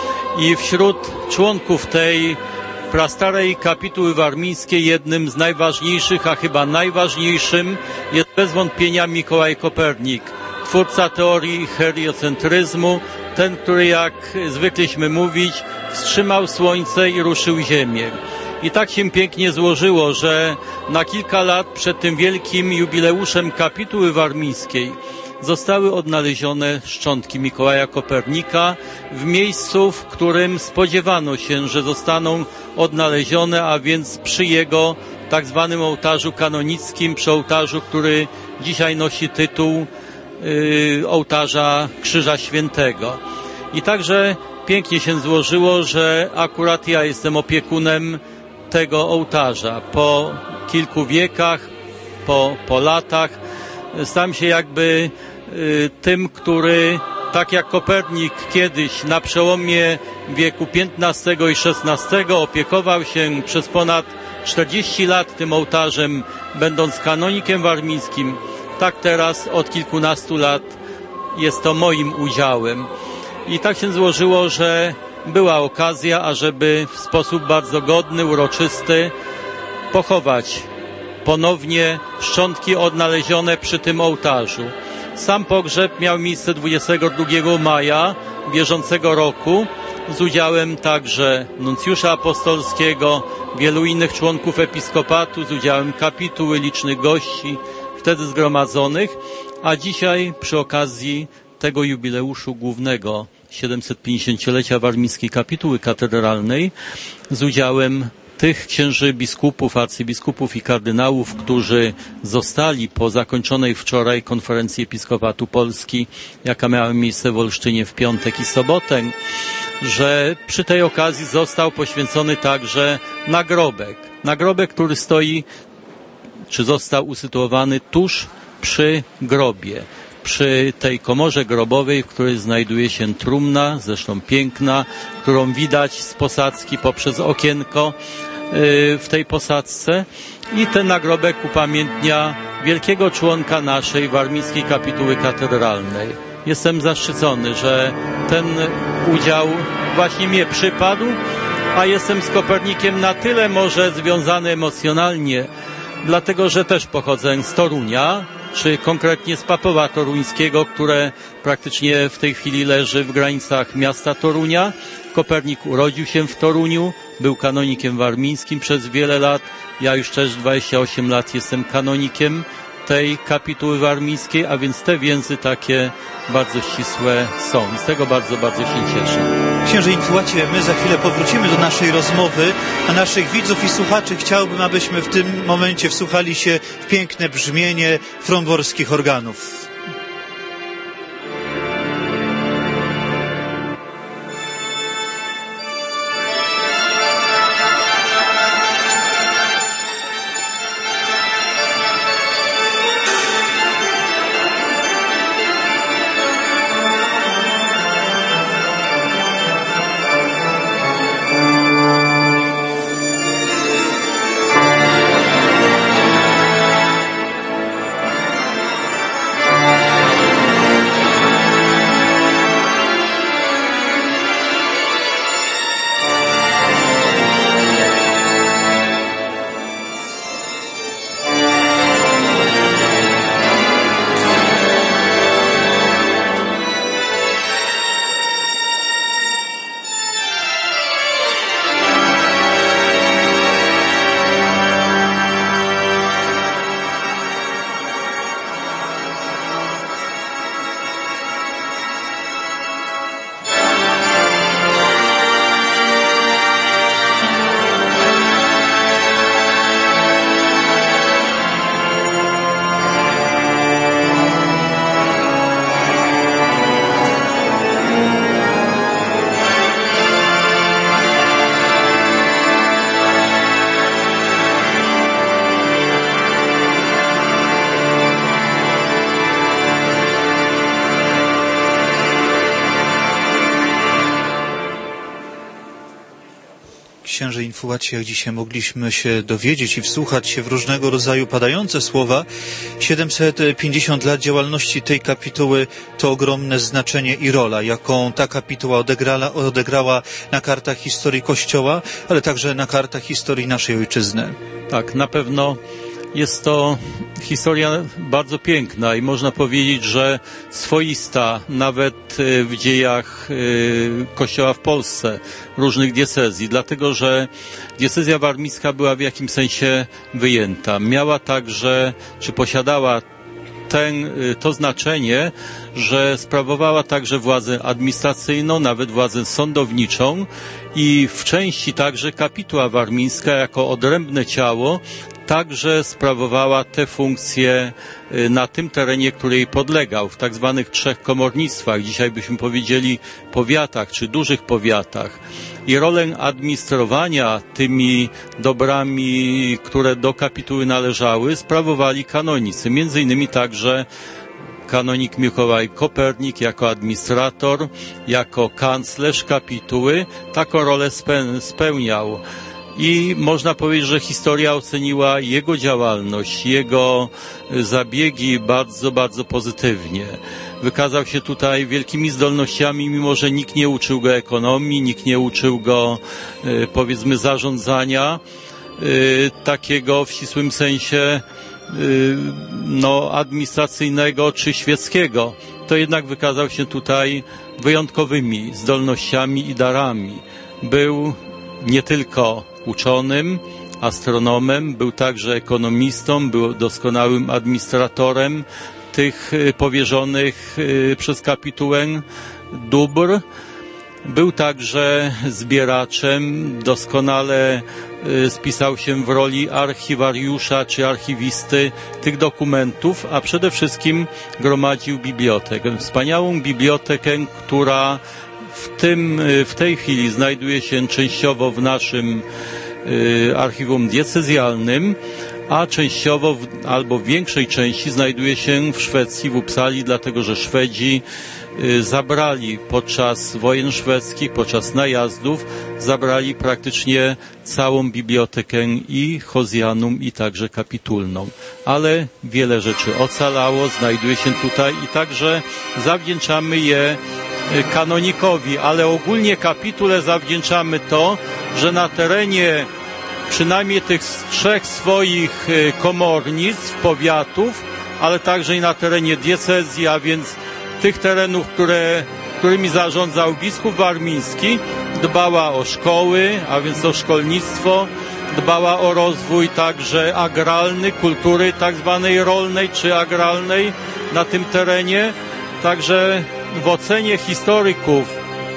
i wśród członków tej prastarej kapituły warmińskiej jednym z najważniejszych, a chyba najważniejszym jest bez wątpienia Mikołaj Kopernik, twórca teorii heliocentryzmu, ten, który, jak zwykliśmy mówić, wstrzymał słońce i ruszył ziemię. I tak się pięknie złożyło, że na kilka lat przed tym wielkim jubileuszem kapituły warmińskiej zostały odnalezione szczątki Mikołaja Kopernika w miejscu, w którym spodziewano się, że zostaną odnalezione, a więc przy jego tak zwanym ołtarzu kanonickim, przy ołtarzu, który dzisiaj nosi tytuł yy, ołtarza Krzyża Świętego. I także pięknie się złożyło, że akurat ja jestem opiekunem tego ołtarza. Po kilku wiekach, po, po latach stałem się jakby y, tym, który tak jak Kopernik kiedyś na przełomie wieku piętnastego i szesnastego opiekował się przez ponad czterdzieści lat tym ołtarzem, będąc kanonikiem warmińskim, tak teraz od kilkunastu lat jest to moim udziałem. I tak się złożyło, że była okazja, ażeby w sposób bardzo godny, uroczysty pochować ponownie szczątki odnalezione przy tym ołtarzu. Sam pogrzeb miał miejsce dwudziestego drugiego maja bieżącego roku z udziałem także nuncjusza apostolskiego, wielu innych członków episkopatu, z udziałem kapituły, licznych gości wtedy zgromadzonych, a dzisiaj przy okazji tego jubileuszu głównego siedemsetpięćdziesięciolecia Warmińskiej Kapituły Katedralnej z udziałem tych księży biskupów, arcybiskupów i kardynałów, którzy zostali po zakończonej wczoraj konferencji Episkopatu Polski, jaka miała miejsce w Olsztynie w piątek i sobotę, że przy tej okazji został poświęcony także nagrobek. Nagrobek, który stoi, czy został usytuowany tuż przy grobie. Przy tej komorze grobowej, w której znajduje się trumna, zresztą piękna, którą widać z posadzki poprzez okienko w tej posadzce. I ten nagrobek upamiętnia wielkiego członka naszej Warmińskiej Kapituły Katedralnej. Jestem zaszczycony, że ten udział właśnie mnie przypadł, a jestem z Kopernikiem na tyle może związany emocjonalnie, dlatego że też pochodzę z Torunia, czy konkretnie z Papowa Toruńskiego, które praktycznie w tej chwili leży w granicach miasta Torunia. Kopernik urodził się w Toruniu, był kanonikiem warmińskim przez wiele lat. Ja już też dwadzieścia osiem lat jestem kanonikiem tej kapituły warmińskiej, a więc te więzy takie bardzo ścisłe są. I z tego bardzo, bardzo się cieszę. Księże infułacie, my za chwilę powrócimy do naszej rozmowy, a naszych widzów i słuchaczy chciałbym, abyśmy w tym momencie wsłuchali się w piękne brzmienie fromborskich organów. księże Infułacie, jak dzisiaj mogliśmy się dowiedzieć i wsłuchać się w różnego rodzaju padające słowa, siedemset pięćdziesiąt lat działalności tej kapituły to ogromne znaczenie i rola, jaką ta kapituła odegrała, odegrała na kartach historii Kościoła, ale także na kartach historii naszej ojczyzny. Tak, na pewno jest to historia bardzo piękna i można powiedzieć, że swoista nawet w dziejach Kościoła w Polsce, różnych diecezji, dlatego że diecezja warmińska była w jakimś sensie wyjęta. Miała także, czy posiadała ten, to znaczenie, że sprawowała także władzę administracyjną, nawet władzę sądowniczą i w części także kapituła warmińska jako odrębne ciało także sprawowała te funkcje na tym terenie, który jej podlegał, w tak zwanych trzech komornictwach, dzisiaj byśmy powiedzieli powiatach, czy dużych powiatach. I rolę administrowania tymi dobrami, które do kapituły należały, sprawowali kanonicy, między innymi także kanonik Mikołaj Kopernik jako administrator, jako kanclerz kapituły taką rolę spełniał. I można powiedzieć, że historia oceniła jego działalność, jego zabiegi bardzo, bardzo pozytywnie. Wykazał się tutaj wielkimi zdolnościami, mimo że nikt nie uczył go ekonomii, nikt nie uczył go, powiedzmy, zarządzania takiego w ścisłym sensie no, administracyjnego czy świeckiego. To jednak wykazał się tutaj wyjątkowymi zdolnościami i darami. Był nie tylko uczonym, astronomem, był także ekonomistą, był doskonałym administratorem tych powierzonych przez kapitułę dóbr. Był także zbieraczem, doskonale spisał się w roli archiwariusza czy archiwisty tych dokumentów, a przede wszystkim gromadził bibliotekę. Wspaniałą bibliotekę, która w tym, w tej chwili znajduje się częściowo w naszym archiwum diecezjalnym, a częściowo w, albo w większej części znajduje się w Szwecji, w Uppsali, dlatego że Szwedzi zabrali podczas wojen szwedzkich, podczas najazdów, zabrali praktycznie całą bibliotekę i Hozjanum, i także kapitulną. Ale wiele rzeczy ocalało, znajduje się tutaj i także zawdzięczamy je kanonikowi, ale ogólnie kapitule zawdzięczamy to, że na terenie przynajmniej tych trzech swoich komornictw, powiatów, ale także i na terenie diecezji, a więc tych terenów, które, którymi zarządzał biskup warmiński, dbała o szkoły, a więc o szkolnictwo, dbała o rozwój także agralny, kultury tak zwanej rolnej czy agralnej na tym terenie. Także w ocenie historyków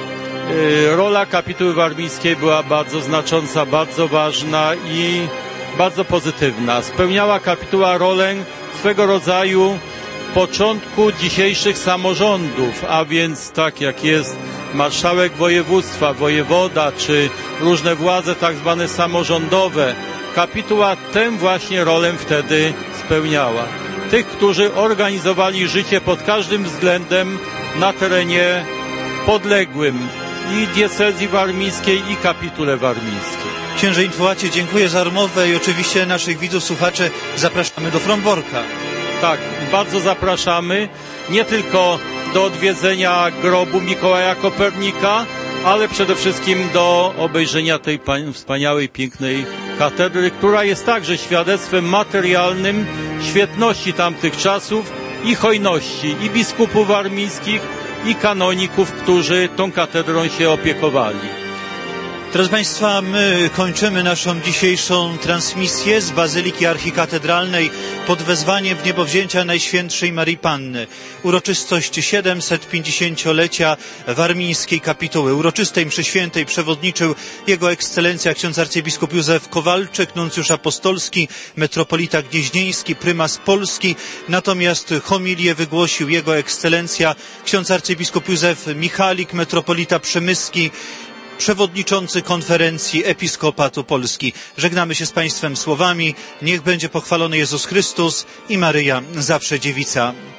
rola kapituły warmińskiej była bardzo znacząca, bardzo ważna i bardzo pozytywna. Spełniała kapituła rolę swego rodzaju początku dzisiejszych samorządów, a więc tak jak jest marszałek województwa, wojewoda czy różne władze tak zwane samorządowe. Kapituła tę właśnie rolę wtedy spełniała. Tych, którzy organizowali życie pod każdym względem na terenie podległym i diecezji warmińskiej, i kapitule warmińskiej. Księże Infułacie, dziękuję za rozmowę i oczywiście naszych widzów, słuchaczy zapraszamy do Fromborka. Tak, bardzo zapraszamy, nie tylko do odwiedzenia grobu Mikołaja Kopernika, ale przede wszystkim do obejrzenia tej wspaniałej, pięknej katedry, która jest także świadectwem materialnym świetności tamtych czasów i hojności i biskupów warmińskich, i kanoników, którzy tą katedrą się opiekowali. Drodzy Państwa, my kończymy naszą dzisiejszą transmisję z Bazyliki Archikatedralnej pod wezwaniem wniebowzięcia Najświętszej Maryi Panny. Uroczystość siedemsetpięćdziesięciolecia warmińskiej kapituły. Uroczystej mszy świętej przewodniczył Jego Ekscelencja ksiądz arcybiskup Józef Kowalczyk, nuncjusz apostolski, metropolita gnieźnieński, prymas Polski. Natomiast homilię wygłosił Jego Ekscelencja ksiądz arcybiskup Józef Michalik, metropolita przemyski, przewodniczący konferencji Episkopatu Polski. Żegnamy się z Państwem słowami: niech będzie pochwalony Jezus Chrystus i Maryja zawsze dziewica.